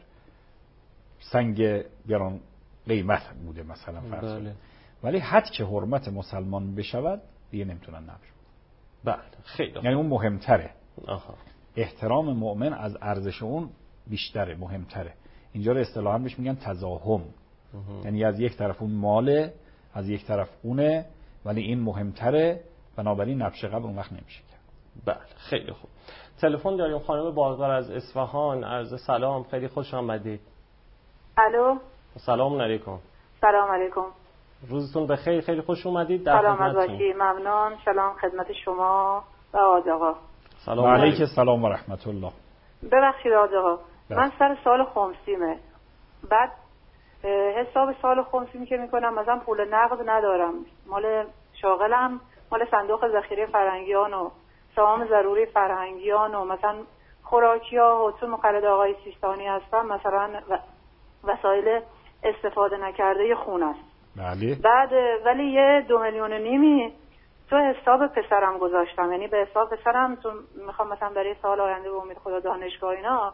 سنگ گران قیمت بوده مثلا فرض. بله. ولی حد که حرمت مسلمان بشود دیگه نمیتونن نبشه. بله خیلی. یعنی اون مهمتره. آها. احترام مؤمن از ارزش اون بیشتره، مهمتره. اینجا رو اصطلاحاً بهش میگن تزاحم. یعنی از یک طرف اون ماله، از یک طرف اونه، ولی این مهمتره، بنابراین نفش غم اون وقت نمیشه کرد. بله خیلی خوب. تلفن داریم خانم باردار از اصفهان. عرض سلام، خیلی خوش آمدید. الو. سلام علیکم. سلام علیکم. روزتون بخیر، خیلی خوش اومدید. در سلامت باشید. ممنون. سلام خدمت شما و آقا آقا. سلام علیکم. سلام و رحمت الله. ببخشید آقا آقا. من سر سال خمسیمه. بعد حساب سال خمسیمی که میکنم مثلا پول نقد ندارم، مال شاغلم مال صندوق ذخیره فرهنگیان و سهام ضروری فرهنگیان و مثلا خوراکی‌ها و تو مقلد آقای سیستانی هستم، مثلا وسایل استفاده نکرده خونه است. بله. بعد ولی یه دو میلیون و نیمی تو حساب پسرم گذاشتم، یعنی به حساب پسرم تو میخوام مثلا برای سال آینده به امید خدا دانشگاه اینا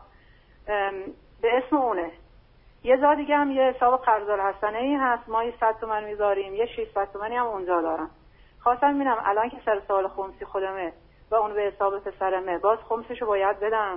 به اسم اونه. یه جا دیگه هم یه حساب قرض الحسنه ای هست، مایی صد تومن میذاریم، یه ششصد تومنی هم اونجا دارم. خواستم ببینم الان که سر سال خمسی خودمه و اون به حساب پسرمه، باز خمسشو باید بدم؟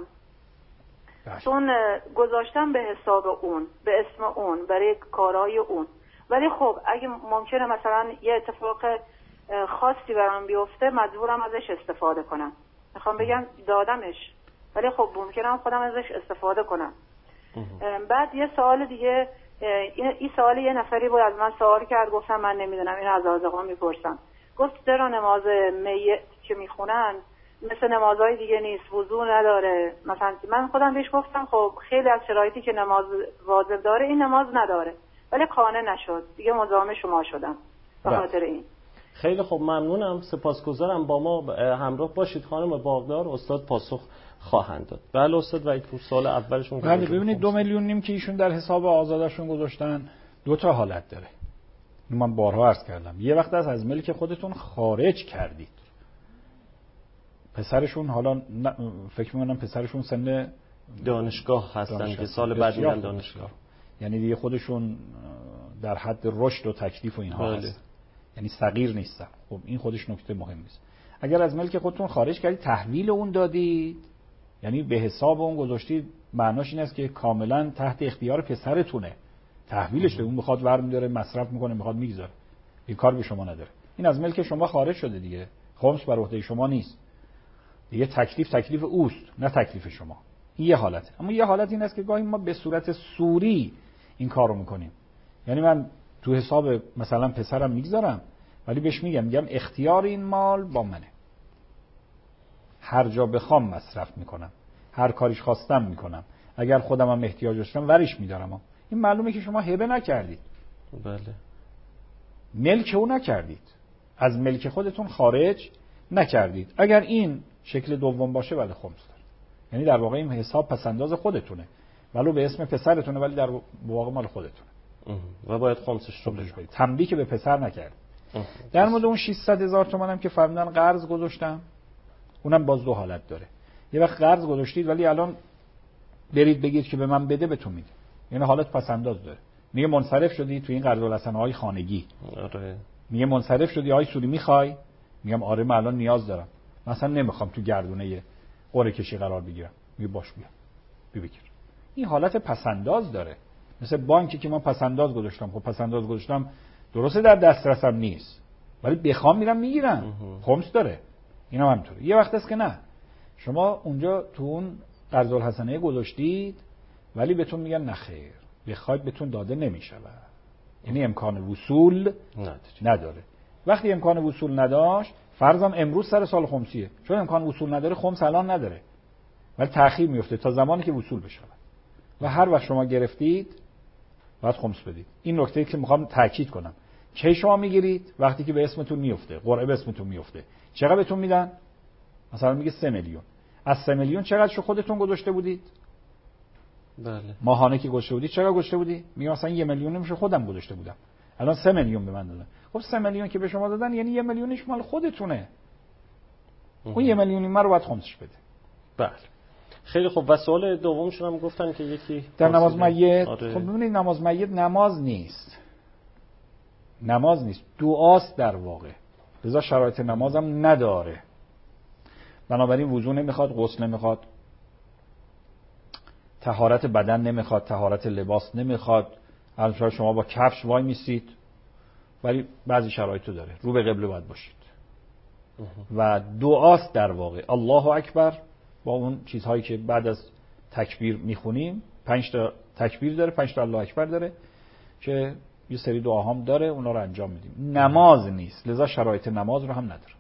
چون گذاشتم به حساب اون، به اسم اون، برای کارهای اون. ولی خب اگه ممکنه مثلا یه اتفاق خاصی برام بیفته مجبورم ازش استفاده کنم. میخوام بگم دادمش، ولی خب ممکنه خودم ازش استفاده کنم. بعد یه سوال دیگه، این سوال یه نفری بود از من سوال کرد، گفتم من نمیدونم، این از آزاقا میپرسم. گفت چرا نماز میت که میخونن مثل نمازهای دیگه نیست، وضو نداره مثلا؟ من خودم بهش گفتم خب خیلی از شرایطی که نماز واجب داره این نماز نداره، ولی قانع نشد دیگه، مزاحم شما شدم به خاطر این. خیلی خوب، ممنونم، سپاسگزارم. با ما همراه باشید خانم باغدار، استاد پاسخ خواهند داد. بله استاد، و سوال اولشون بله ببینید دو میلیون نیم که ایشون در حساب آزادشون گذاشتن دو تا حالت داره. من بارها عرض کردم، یه وقت از از ملک خودتون خارج کردید، پسرشون حالا فکر می‌کنم پسرشون سن دانشگاه هستن که سال بعد میرن دانشگاه، یعنی دیگه خودشون در حد رشد و تکلیف و اینها بله. هست، یعنی صغیر نیستن. خب این خودش نکته مهمی است. اگر از ملک خودتون خارج کردید تحویل اون دادید، یعنی به حساب اون گذاشتید، معناش این است که کاملا تحت اختیار پسرتونه، تحویلش اون بخواد ور می‌داره، مصرف میکنه، میخواد میگذاره، این کار به شما نداره. این از ملک شما خارج شده دیگه، خمس بر عهده شما نیست دیگه، تکلیف تکلیف اوست نه تکلیف شما. این یه حالت. اما یه حالت این است که گاهی ما به صورت سوری این کارو میکنیم، یعنی من تو حساب مثلا پسرم میگذارم ولی بهش میگم میگم اختیار این مال با منه، هر جا بخوام مصرف میکنم، هر کاریش خواستم میکنم، اگر خودم هم احتیاج داشتم ورش میدارم. این معلومه که شما هبه نکردید، بله، ملک او نکردید، از ملک خودتون خارج نکردید. اگر این شکل دوم باشه ولی خمس داره، یعنی در واقع این حساب پسنداز خودتونه ولو به اسم پسرتونه، ولی در واقع مال خودتونه و باید خمسش رو بدید. تنبیه که به پسر نکرد. در مورد اون ششصد هزار تومان هم که فرمودن قرض گذاشتم، اونم باز دو حالت داره. یه وقت قرض گذاشتید ولی الان برید بگید که به من بده، بهتون میده، یعنی حالت پسنداز داره. میگه منصرف شدی تو این قرض الحسنه‌های خانگی، آره. میگه منصرف شدی آی سوری میخوای؟ میگم آره من الان نیاز دارم، مثلا نمیخوام تو گردونه یه قرعه کشی قرار بگیرم. میگه باش بیا ببین. این حالت پسنداز داره. مثل بانکی که من پسنداز گذاشتم، خب پسنداز گذاشتم درسته در دسترسم نیست ولی بخوام میرم میگیرم، خمس داره. اینا همینطوره. یه وقت است که نه، شما اونجا تو اون قرض الحسنه گذاشتید ولی بهتون میگن نخیر، بخواید بهتون داده نمیشه، یعنی امکان وصول نداره. نداره. وقتی امکان وصول نداشت، فرضم امروز سر سال خمسیه، چون امکان وصول نداره خمس الان نداره، ولی تأخیر میفته تا زمانی که وصول بشه و هر وقت شما گرفتید باید خمس بدید. این نکته که میخوام تاکید کنم. کی شما میگیرید؟ وقتی که به اسمتون میفته، قرعه به اسمتون میفته. چقدر بهتون میدن؟ مثلا میگه سه میلیون. از سه میلیون چقدرشو خودتون گذاشته بودید؟ بله. ماهانه که گذاشته بودید چقدر گذاشته بودی؟ میگم مثلا یه میلیون نمیشه خودم گذاشته بودم. الان سه میلیون به من دادن. خب سه میلیون که به شما دادن یعنی یه میلیونش مال خودتونه. اون یه میلیونی من رو باید خمسش بده. بله. خیلی خوب. و سوال دومشون هم گفتن که یکی در نماز میت. آره. خب ببینید نماز میت نماز نیست. نماز نیست، دعاست در واقع. لذا شرایط نمازم نداره. بنابراین وضو نمیخواد، غسل نمیخواد، طهارت بدن نمیخواد، طهارت لباس نمیخواد. البته شما با کفش وای میسید ولی بعضی شرایطو داره، رو به قبله باید باشید. و دعاست در واقع. الله اکبر با اون چیزهایی که بعد از تکبیر میخونیم، پنج تا تکبیر داره، پنج تا الله اکبر داره که یه سری دعاهام داره، اونا رو انجام میدیم. نماز نیست، لذا شرایط نماز رو هم نداره.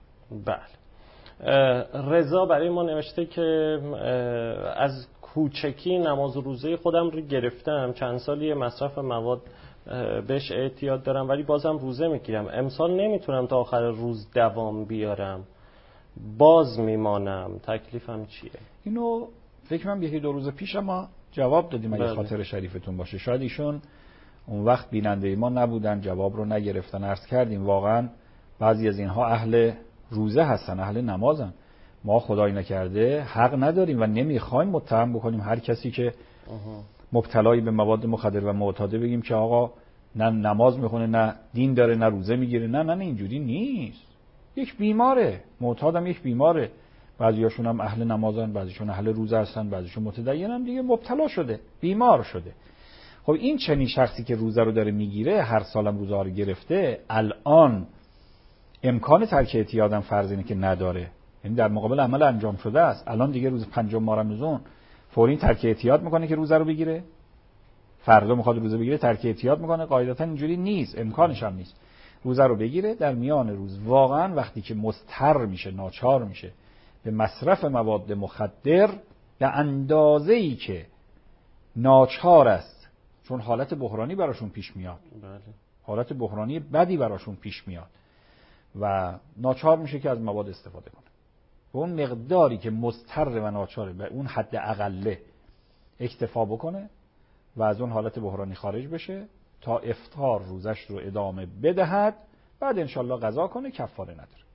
بله. رضا برای ما نوشته که از کوچکی نماز و روزه خودم رو گرفتم، چند سالی مصرف مواد بهش اعتیاد دارم ولی بازم روزه میگیرم. امسال نمیتونم تا آخر روز دوام بیارم، باز میمانم، تکلیفم چیه؟ اینو فکر کنم یکی دو روز پیش ما جواب دادیم اگه بله. خاطر شریفتون باشه. شاید ایشون اون وقت بیننده ما نبودن، جواب رو نگرفتن. عرض کردیم واقعا بعضی از اینها اهل روزه هستن، اهل نمازن. ما خدای نکرده حق نداریم و نمیخوایم متهم بکنیم هر کسی که مبتلای به مواد مخدر و معتاده بگیم که آقا نه نماز میخونه، نه دین داره، نه روزه میگیره. نه نه نه اینجوری نیست. یک بیماره، معتادم یک بیماره. بعضیاشون هم اهل نمازن، بعضیشون اهل روزه هستن، بعضیشون متدینن، دیگه مبتلا شده، بیمار شده. خب این چنین شخصی که روزه رو داره میگیره، هر سالم روزه رو گرفته، الان امکان ترک اعتیادم فرض اینه که نداره، یعنی در مقابل عمل انجام شده است. الان دیگه روز پنجم ماه رمضان فوری ترک اعتیاد میکنه که روزه رو بگیره؟ فردا میخواد روزه بگیره ترک اعتیاد میکنه؟ قاعدتا اینجوری نیست، امکانش هم نیست. روزه رو بگیره، در میان روز واقعا وقتی که مضطر میشه، ناچار میشه به مصرف مواد مخدر به اندازه‌ای که ناچار است، چون حالت بحرانی براشون پیش میاد. بله. حالت بحرانی بدی براشون پیش میاد و ناچار میشه که از مواد استفاده کنه. به اون مقداری که مضطر و ناچاره، به اون حد اقله اکتفا بکنه و از اون حالت بحرانی خارج بشه تا افطار روزش رو ادامه بدهد، بعد انشالله قضا کنه، کفاره نداره.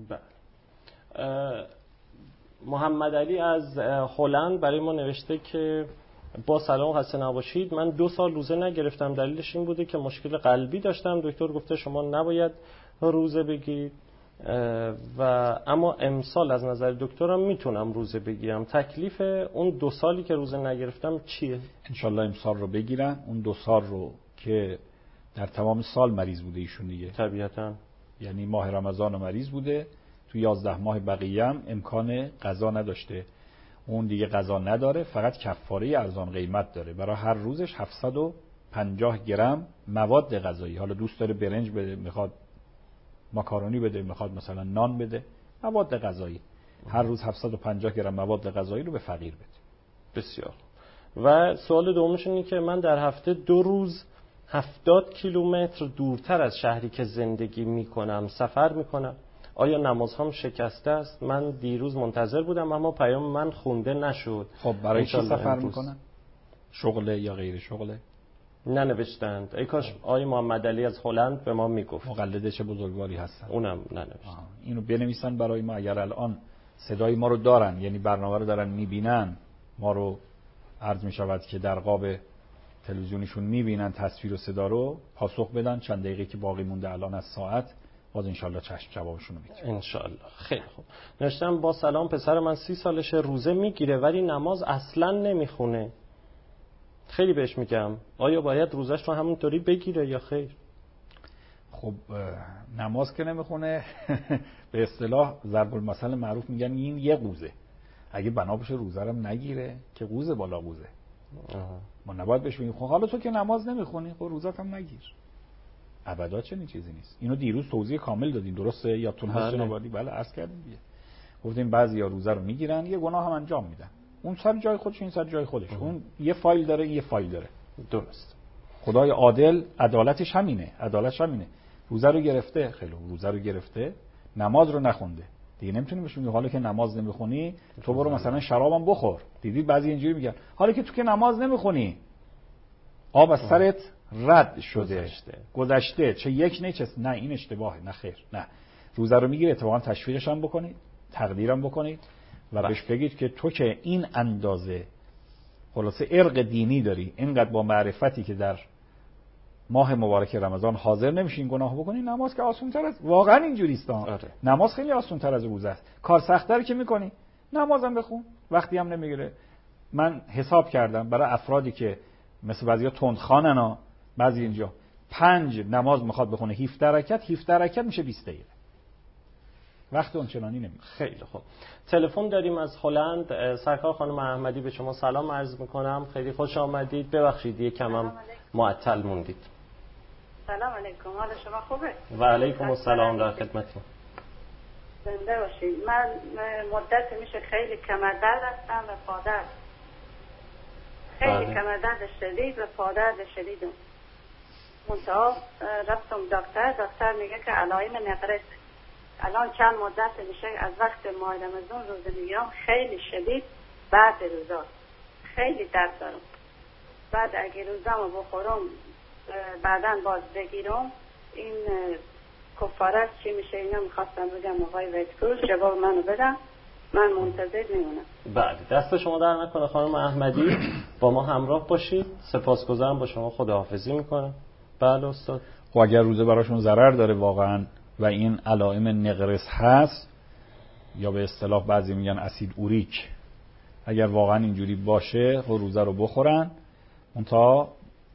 بله. محمد علی از هلند برای ما نوشته که با سلام خسته نباشید، من دو سال روزه نگرفتم، دلیلش این بوده که مشکل قلبی داشتم، دکتر گفته شما نباید روزه بگیرید و اما امسال از نظر دکترم میتونم روزه بگیرم. تکلیف اون دو سالی که روزه نگرفتم چیه؟ انشالله امسال رو بگیرن، اون دو سال رو که در تمام سال مریض بوده ایشون دیگه طبیعتاً، یعنی ماه رمضان رو مریض بوده، تو یازده ماه بقیه هم امکان قضا نداشته، اون دیگه قضا نداره، فقط کفاره ارزان قیمت داره. برای هر روزش هفتصد و پنجاه گرم مواد غذایی، حالا دوست داره برنج بده، میخواد ماکارونی بده، میخواد مثلا نان بده، مواد غذایی هر روز هفتصد و پنجاه گرم مواد غذایی رو به فقیر بده. بسیار. و سوال دومش اینه که من در هفته دو روز هفتاد کیلومتر دورتر از شهری که زندگی میکنم سفر میکنم، آیا نمازهام شکسته است؟ من دیروز منتظر بودم اما پیام من خونده نشد. خب برای چی سفر امروز میکنن؟ شغله یا غیر شغله؟ ننوشتند. ای کاش آقای محمد علی از هلند به ما میگفت. مقلد چه بزرگواری هستن. اونم ننوشتن. اینو بنویسن برای ما. اگر الان صدای ما رو دارن، یعنی برنامه رو دارن میبینن، ما رو عرض میشود که در قاب تلویزیونشون میبینن تصویر و صدا رو، پاسخ بدن. چند دقیقه که باقی مونده الان از ساعت، باز انشالله چشم جوابشون رو میدیم. انشالله. خیلی خوب. نوشتم با سلام، پسر من سی سالشه، روزه میگیره ولی نماز اصلا نمیخونه. خیلی بهش میگم آیا باید روزش رو همونطوری بگیره یا خیر؟ خب نماز که نمیخونه به اصطلاح ضرب المثل معروف میگن این یه قوزه، اگه بنا بشه روزه رو نگیره که قوزه بالا قوزه. ما نباید بهش بگیم خب حالا تو که نماز نمیخونی خب روزات هم نگیر. ابدا چنین چیزی نیست. اینو دیروز توضیح کامل دادیم، درسته؟ یادتون هست جناب عالی؟ بله عرض کردیم دیگه. گفتیم بعضیا روزه رو میگیرن یه گناه هم انجام میدن، اون سر جای خودش این سر جای خودش، اون یه فایل داره این یه فایل داره. درست. خدای عادل عدالتش همینه، عدالتش همینه. روزه رو گرفته، خیلی روزه رو گرفته، نماز رو نخونده، دیگه نمیتونی بهش بگی حالا که نماز نمیخونی تو برو مثلا شرابم بخور. دیدید بعضی اینجوری میگن حالا که تو که نماز نمیخونی آب از سرت رد شده گذشته. گذشته چه یک نه چه نه، این اشتباهه، نه خیر، نه. روزه رو میگیره اتفاقا تشویقش هم بکنید، تقدیرم بکنید و بهش بگید که تو که این اندازه خلاصه ارق دینی داری، اینقدر با معرفتی که در ماه مبارک رمضان حاضر نمیشی این گناه بکنی، نماز که آسان‌تر از واقعا اینجوری است. آره. نماز خیلی آسان‌تر از روزه است. کار سخت‌تر که میکنی نمازم بخون، وقتی هم نمیگیره. من حساب کردم برای افرادی که مثل بعضیا تندخوانن، بعضی اینجا پنج نماز میخواد بخونه هفده رکعت، هفده رکعت میشه بیست دقیقه. وقت اونچنانی نمیشه. خیلی خوب. تلفن داریم از هلند. سرکار خانم احمدی به شما سلام عرض میکنم، خیلی خوش آمدید. ببخشید یکم معطل موندید. سلام علیکم، حال شما خوبه؟ و علیکم السلام، در خدمتتون. زنده باشید. من مدت میشه خیلی کمردرد هستم و پادرد، خیلی کمردرد شدید و پادرد شدیدم. منتها رفتم دکتر، دکتر میگه که علائم نقرس. الان چند مدت میشه از وقت ماه رمضان روزه میگیرم خیلی شدید، بعد روزا خیلی درد دارم. بعد اگه روزامو بخورم بعداً باز بگیرم این کفاره چی میشه؟ اینا میخواستم بگم آقای ویتکوز جواب منو بدم، من منتظر میمونم. بله دست شما در نکنه خانم احمدی، با ما همراه باشید. سپاسگزارم، با شما خداحافظی میکنم. بله استاد. خب اگر روزه براشون ضرر داره واقعا و این علائم نقرس هست، یا به اصطلاح بعضی میگن اسید اوریک، اگر واقعا اینجوری باشه خب روزه رو بخورن، منتها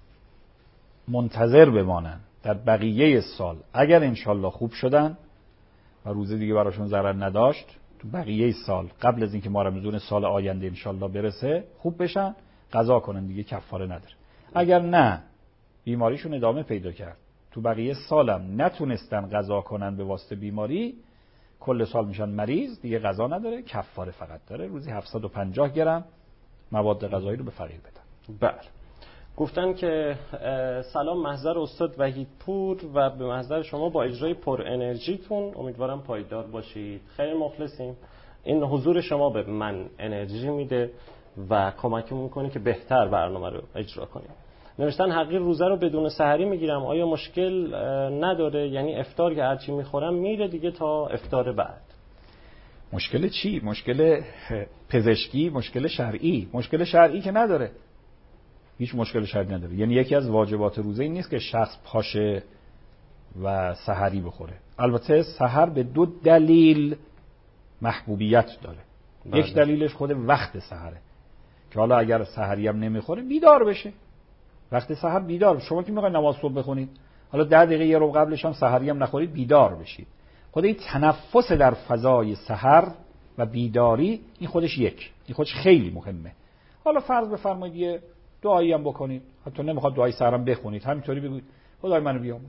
منتظر بمانن در بقیه سال. اگر انشالله خوب شدن و روزه دیگه براشون ضرر نداشت، تو بقیه سال قبل از اینکه ماه رمضان سال آینده انشالله برسه خوب بشن، قضا کنن، دیگه کفاره نداره. اگر نه بیماریشون ادامه پیدا کرد، تو بقیه سالم نتونستن قضا کنن به واسطه بیماری، کل سال میشن مریض، دیگه قضا نداره، کفاره فقط داره. روزی هفتصد و پنجاه گرم مواد غذایی رو به فقیر بدن. بله. گفتن که سلام، محضر استاد وحید پور و به محضر شما با اجرای پر انرژیتون، امیدوارم پایدار باشید. خیلی مخلصیم. این حضور شما به من انرژی میده و کمک میکنه که بهتر برنامه رو اجرا کنیم. نوشتن حقیر روزه رو بدون سحری میگیرم، آیا مشکل نداره؟ یعنی افطار که هرچی میخورم میره دیگه تا افطار بعد. مشکل چی؟ مشکل پزشکی، مشکل شرعی. مشکل شرعی که نداره، هیچ مشکل شرعی نداره. یعنی یکی از واجبات روزه این نیست که شخص پاشه و سحری بخوره. البته سحر به دو دلیل محبوبیت داره. بله. یک دلیلش خود وقت سحره که حالا اگر سحری هم نمیخوره بیدار بشه. وقت سحر بیدار. شما که میخواید نماز صبح بخونید، حالا ده دقیقه یه رو قبلش هم سحری هم نخورید، بیدار بشید. خود این تنفس در فضای سحر و بیداری، این خودش یک، این خودش خیلی مهمه. حالا فرض بفرمایید یه دعایی هم بکنید، حتی نمیخواد دعای سحرم بخونید، همینطوری بگید خدای منو بیامرز،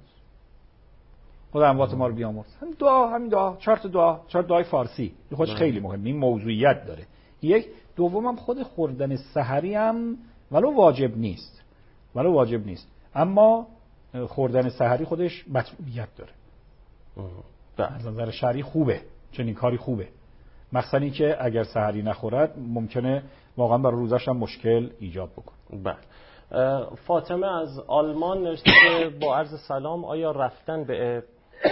خدای اموات ما رو بیامرز. همین دعا، همین دعا، چهار تا دعا، چهار دعای فارسی، این خودش خیلی مهمه، این موضوعیت داره. یک. دومم خود خوردن سحری هم ولو واجب نیست، ولو واجب نیست، اما خوردن سحری خودش مطلوبیت داره. از نظر شرعی خوبه، چنین کاری خوبه. مخصوصا که اگر سحری نخورد ممکنه واقعا برای روزش هم مشکل ایجاد بکنه. بله. فاطمه از آلمان نوشته که با عرض سلام، آیا رفتن به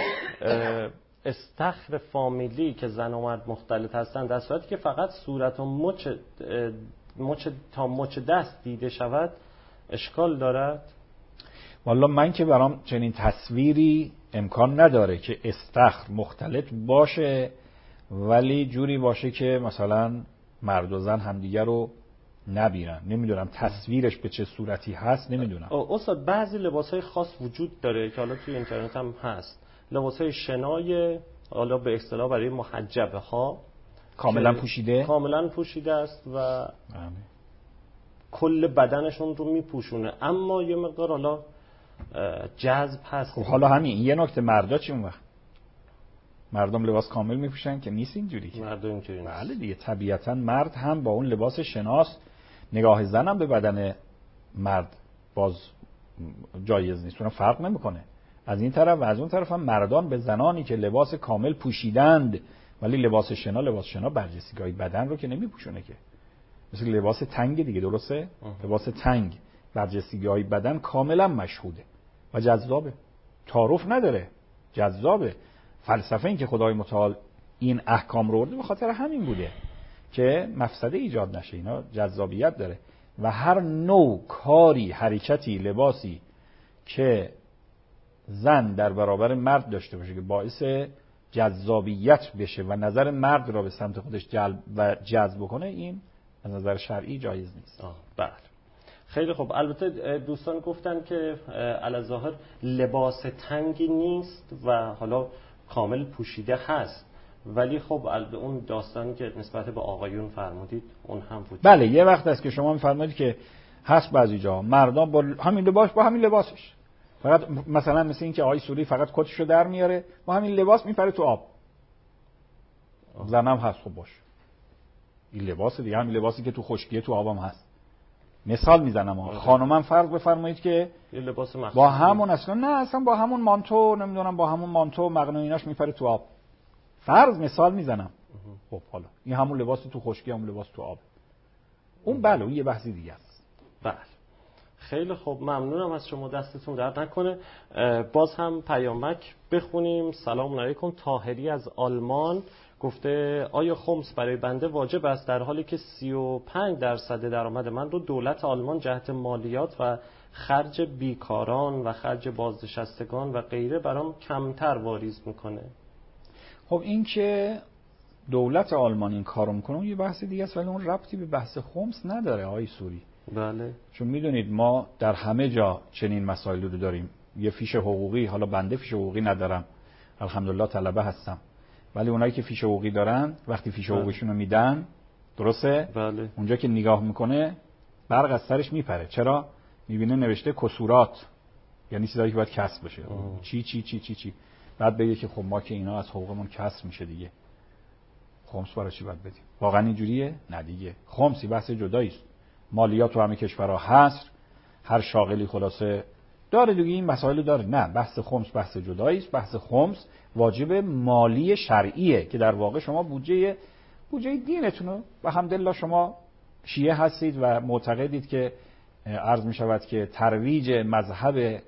استخر فامیلی که زن و مرد مختلط هستند در صورتی که فقط صورت و مچ مچ تا مچ دست دیده شود اشکال دارد؟ والا من که برام چنین تصویری امکان نداره که استخر مختلط باشه ولی جوری باشه که مثلا مرد و زن همدیگه رو نبینن. نمیدونم تصویرش به چه صورتی هست، نمیدونم. استاد بعضی لباسهای خاص وجود داره که حالا توی اینترنت هم هست، لباسهای شنای حالا به اصطلاح برای محجبه ها کاملا پوشیده کاملا پوشیده است و کل بدنشون رو میپوشونه، اما یه مقدار حالا جذب هست. خب حالا همین یه نکته، مردا چی اون وقت؟ مردم لباس کامل میپوشن که نیست اینجوری که مردم اینجوری نیست. بله دیگه، طبیعتا مرد هم با اون لباس شناس، نگاه زن هم به بدن مرد باز جایز نیست، اون فرق نمیکنه. از این طرف و از اون طرف هم مردان به زنانی که لباس کامل پوشیدند ولی لباس شنا لباس شنا برجستگی بدن رو که نمیپوشونه که، مثل لباس تنگ دیگه، درسته؟ اه. لباس تنگ برجستگی بدن کاملا مشهوده و جذابه، تعارف نداره، جذابه. فلسفه این که خدای متعال این احکام رو آورده به خاطر همین بوده که مفسده ایجاد نشه، اینا جذابیت داره. و هر نوع کاری، حرکتی، لباسی که زن در برابر مرد داشته باشه که باعث جذابیت بشه و نظر مرد را به سمت خودش جلب و جذب بکنه، این از نظر شرعی جایز نیست. بله خیلی خوب. البته دوستان گفتن که علی‌ظاهر لباس تنگی نیست و حالا کامل پوشیده هست، ولی خب اون داستانی که نسبت به آقایون فرمودید اون هم وجود. بله یه وقت است که شما می‌فرمایید که هست بعضی جا مردان با همین لباس، با همین لباسش، فقط مثلا مثل این که آقای سوری فقط کتشو در میاره با همین لباس میپره تو آب. زنم هست، خب باش، این لباس دیگه، همین لباسی که تو خشکیه تو آبم هست. مثال میزنم ها، خانومم فرض بفرمایید که یه لباس مخصوصی با همون اصلا نه اصلا با همون مانتو نمیدونم با همون مانتو مقنعه ایناش میپره تو آب، فرض مثال میزنم. خب حالا این همون لباس تو خشکی، همون لباس تو آب، اون بله اون یه بحثی دیگه است. بله خیلی خوب، ممنونم از شما، دستتون درد نکنه. باز هم پیامک بخونیم. سلام علیکم. طاهری از آلمان گفته آیا خمس برای بنده واجب است در حالی که سی و پنج درصد درآمد من رو دولت آلمان جهت مالیات و خرج بیکاران و خرج بازنشستگان و غیره برام کمتر واریز میکنه؟ خب این که دولت آلمان این کارو میکنه اون یه بحث دیگه است، ولی اون ربطی به بحث خمس نداره آقای سوری. بله. چون میدونید ما در همه جا چنین مسائلی رو داریم. یه فیش حقوقی، حالا بنده فیش حقوقی ندارم الحمدلله طلبه هستم، ولی اونایی که فیش حقوقی دارن وقتی فیش حقوقیشون رو میدن، درسته؟ بله. اونجا که نگاه میکنه برق از سرش میپره. چرا؟ میبینه نوشته کسورات، یعنی چیزایی که باید کسب بشه. چی چی چی چی چی بعد بگه که خب ما که اینا از حقوقمون کسب میشه دیگه، خمس برای چی باید بدیم؟ واقعا اینجوریه؟ نه دیگه. خمسی بحث جدایی است. مالیات تو همه کشورها هست، هر شاغلی خلاصه داره دیگه این مسائل داره. نه، بحث خمس بحث جدایی است. بحث خمس واجب مالی شرعیه که در واقع شما بودجه بودجه دینتون رو، و الحمدلله شما شیعه هستید و معتقدید که عرض می شود که ترویج مذهب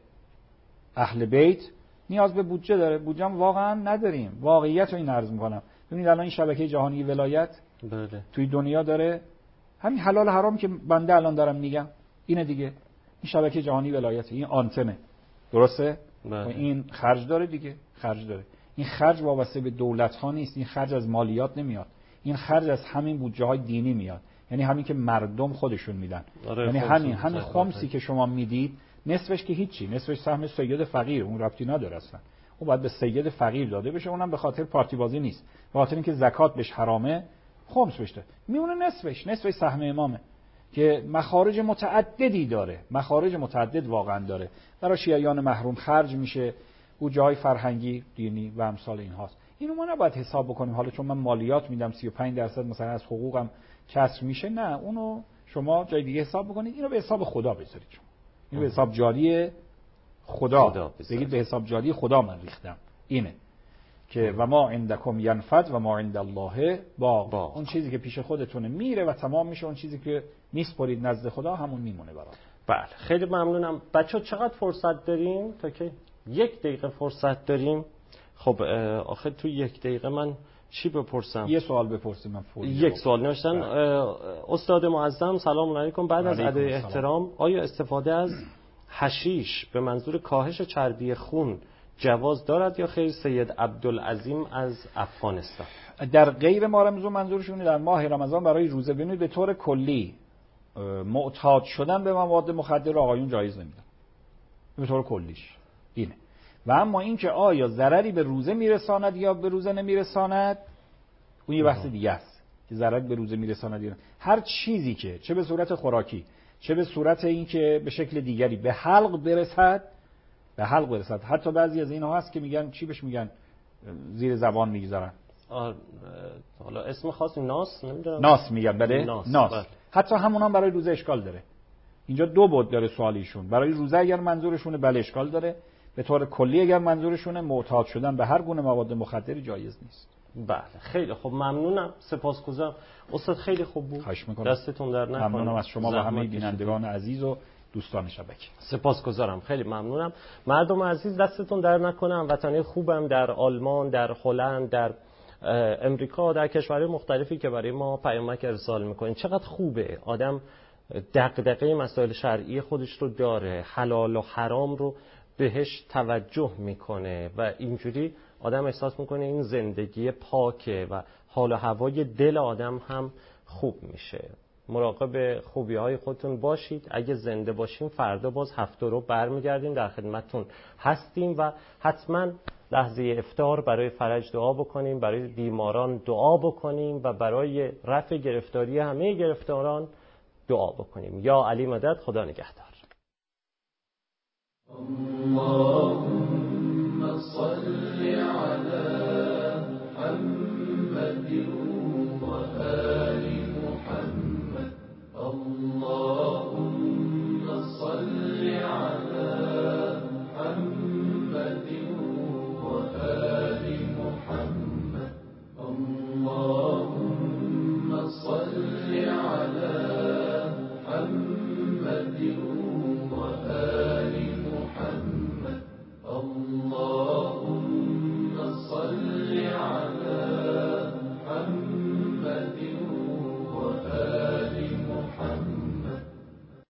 اهل بیت نیاز به بودجه داره. بودجه هم واقعا نداریم. واقعیت رو این عرض می‌کنم. ببینید الان این شبکه جهانی ولایت بله. توی دنیا داره، همین حلال حرام که بنده الان دارم میگم اینه دیگه. این شبکه جهانی ولایت، این آنتنه، درسته؟ بله. و این خرج داره دیگه، خرج داره. این خرج وابسته به دولت ها نیست، این خرج از مالیات نمیاد، این خرج از همین بودجه های دینی میاد، یعنی همین که مردم خودشون میدن. آره یعنی همین همین خمسی که شما میدید نصفش که هیچی، نصفش سهم سید فقیر، اون ربطی نداره اصلا. اون باید به سید فقیر داده بشه، اونم به خاطر پارتی بازی نیست، به خاطر اینکه زکات بهش حرامه، خمس بشه. میونه نصفش، نصفش سهم امامه که مخارج متعددی داره، مخارج متعدد واقعا داره. برای شیعیان محروم خرج میشه، بودجه‌های فرهنگی، دینی و امثال اینهاست. اینو ما نباید حساب بکنیم حالا چون من مالیات میدم سی و پنج درصد مثلا از حقوقم کسر میشه. نه، اونو شما جای دیگه حساب بکنید، اینو به حساب خدا بذارید. شما اینو به حساب جاری خدا, خدا بگید، به حساب جاری خدا من ریختم. اینه که و ما عندکم ینفد و ما عند الله باق. اون چیزی که پیش خودتونه میره و تمام میشه، اون چیزی که میسپرید نزد خدا همون میمونه برات. بله خیلی ممنونم. بچه‌ها چقدر فرصت داریم تا که یک دقیقه فرصت داریم؟ خب آخه تو یک دقیقه من چی بپرسم؟ یه سوال بپرسیم من فوری. یک سوال نوشتن. استاد معظم سلام علیکم، بعد از ادای احترام آیا استفاده از حشیش به منظور کاهش چربی خون جواز دارد یا خیر؟ سید عبدالعظیم از افغانستان. در غیر ماه رمضان منظورشونه در ماه رمضان برای روزه ببینید به طور کلی معتاد شدن به مواد مخدر آقایون جایز نمیدن به طور کلیش اینه. و اما اینکه آیا ضرری به روزه میرساند یا به روزه نمیرساند اون یه بحث دیگه است که ضرری به روزه میرساند یا هر چیزی که چه به صورت خوراکی چه به صورت اینکه به شکل دیگری به حلق برسد به حلق برسد. حتی بعضی از اینها هست که میگن چی بهش میگن زیر زبان میگذارن، حالا اسم خاصی ناس نمیدونم ناس میگن بله ناس, ناس. بله. حتی همون هم برای روزه اشکال داره. اینجا دو بود داره سوالیشون. برای روزه اگر منظورشونه بله اشکال داره، به طور کلی اگر منظورشونه معتاد شدن به هر گونه مواد مخدر جایز نیست. بله خیلی خوب، ممنونم، سپاسگزارم استاد، خیلی خوب بود. خواهش میکنم. دستتون در نکنه. ممنونم از شما و همه بینندگان عزیز و دوستان شبکه. سپاسگزارم، خیلی ممنونم. مردم عزیز دستتون در نکنه. هموطنان خوبم در آلمان، در هلند، در امریکا، در کشورهای مختلفی که برای ما پیامک ارسال میکنین. چقدر خوبه آدم دغدغه مسائل شرعی خودش رو داره، حلال و حرام رو بهش توجه میکنه و اینجوری آدم احساس میکنه این زندگی پاکه و حال و هوای دل آدم هم خوب میشه. مراقب خوبی های خودتون باشید. اگه زنده باشیم فردا باز هفته رو برمیگردیم، در خدمتتون هستیم و حتما لحظه افطار برای فرج دعا بکنیم، برای بیماران دعا بکنیم و برای رفع گرفتاری همه گرفتاران دعا بکنیم. یا علی مدد. خدا نگهدار. اللهم صل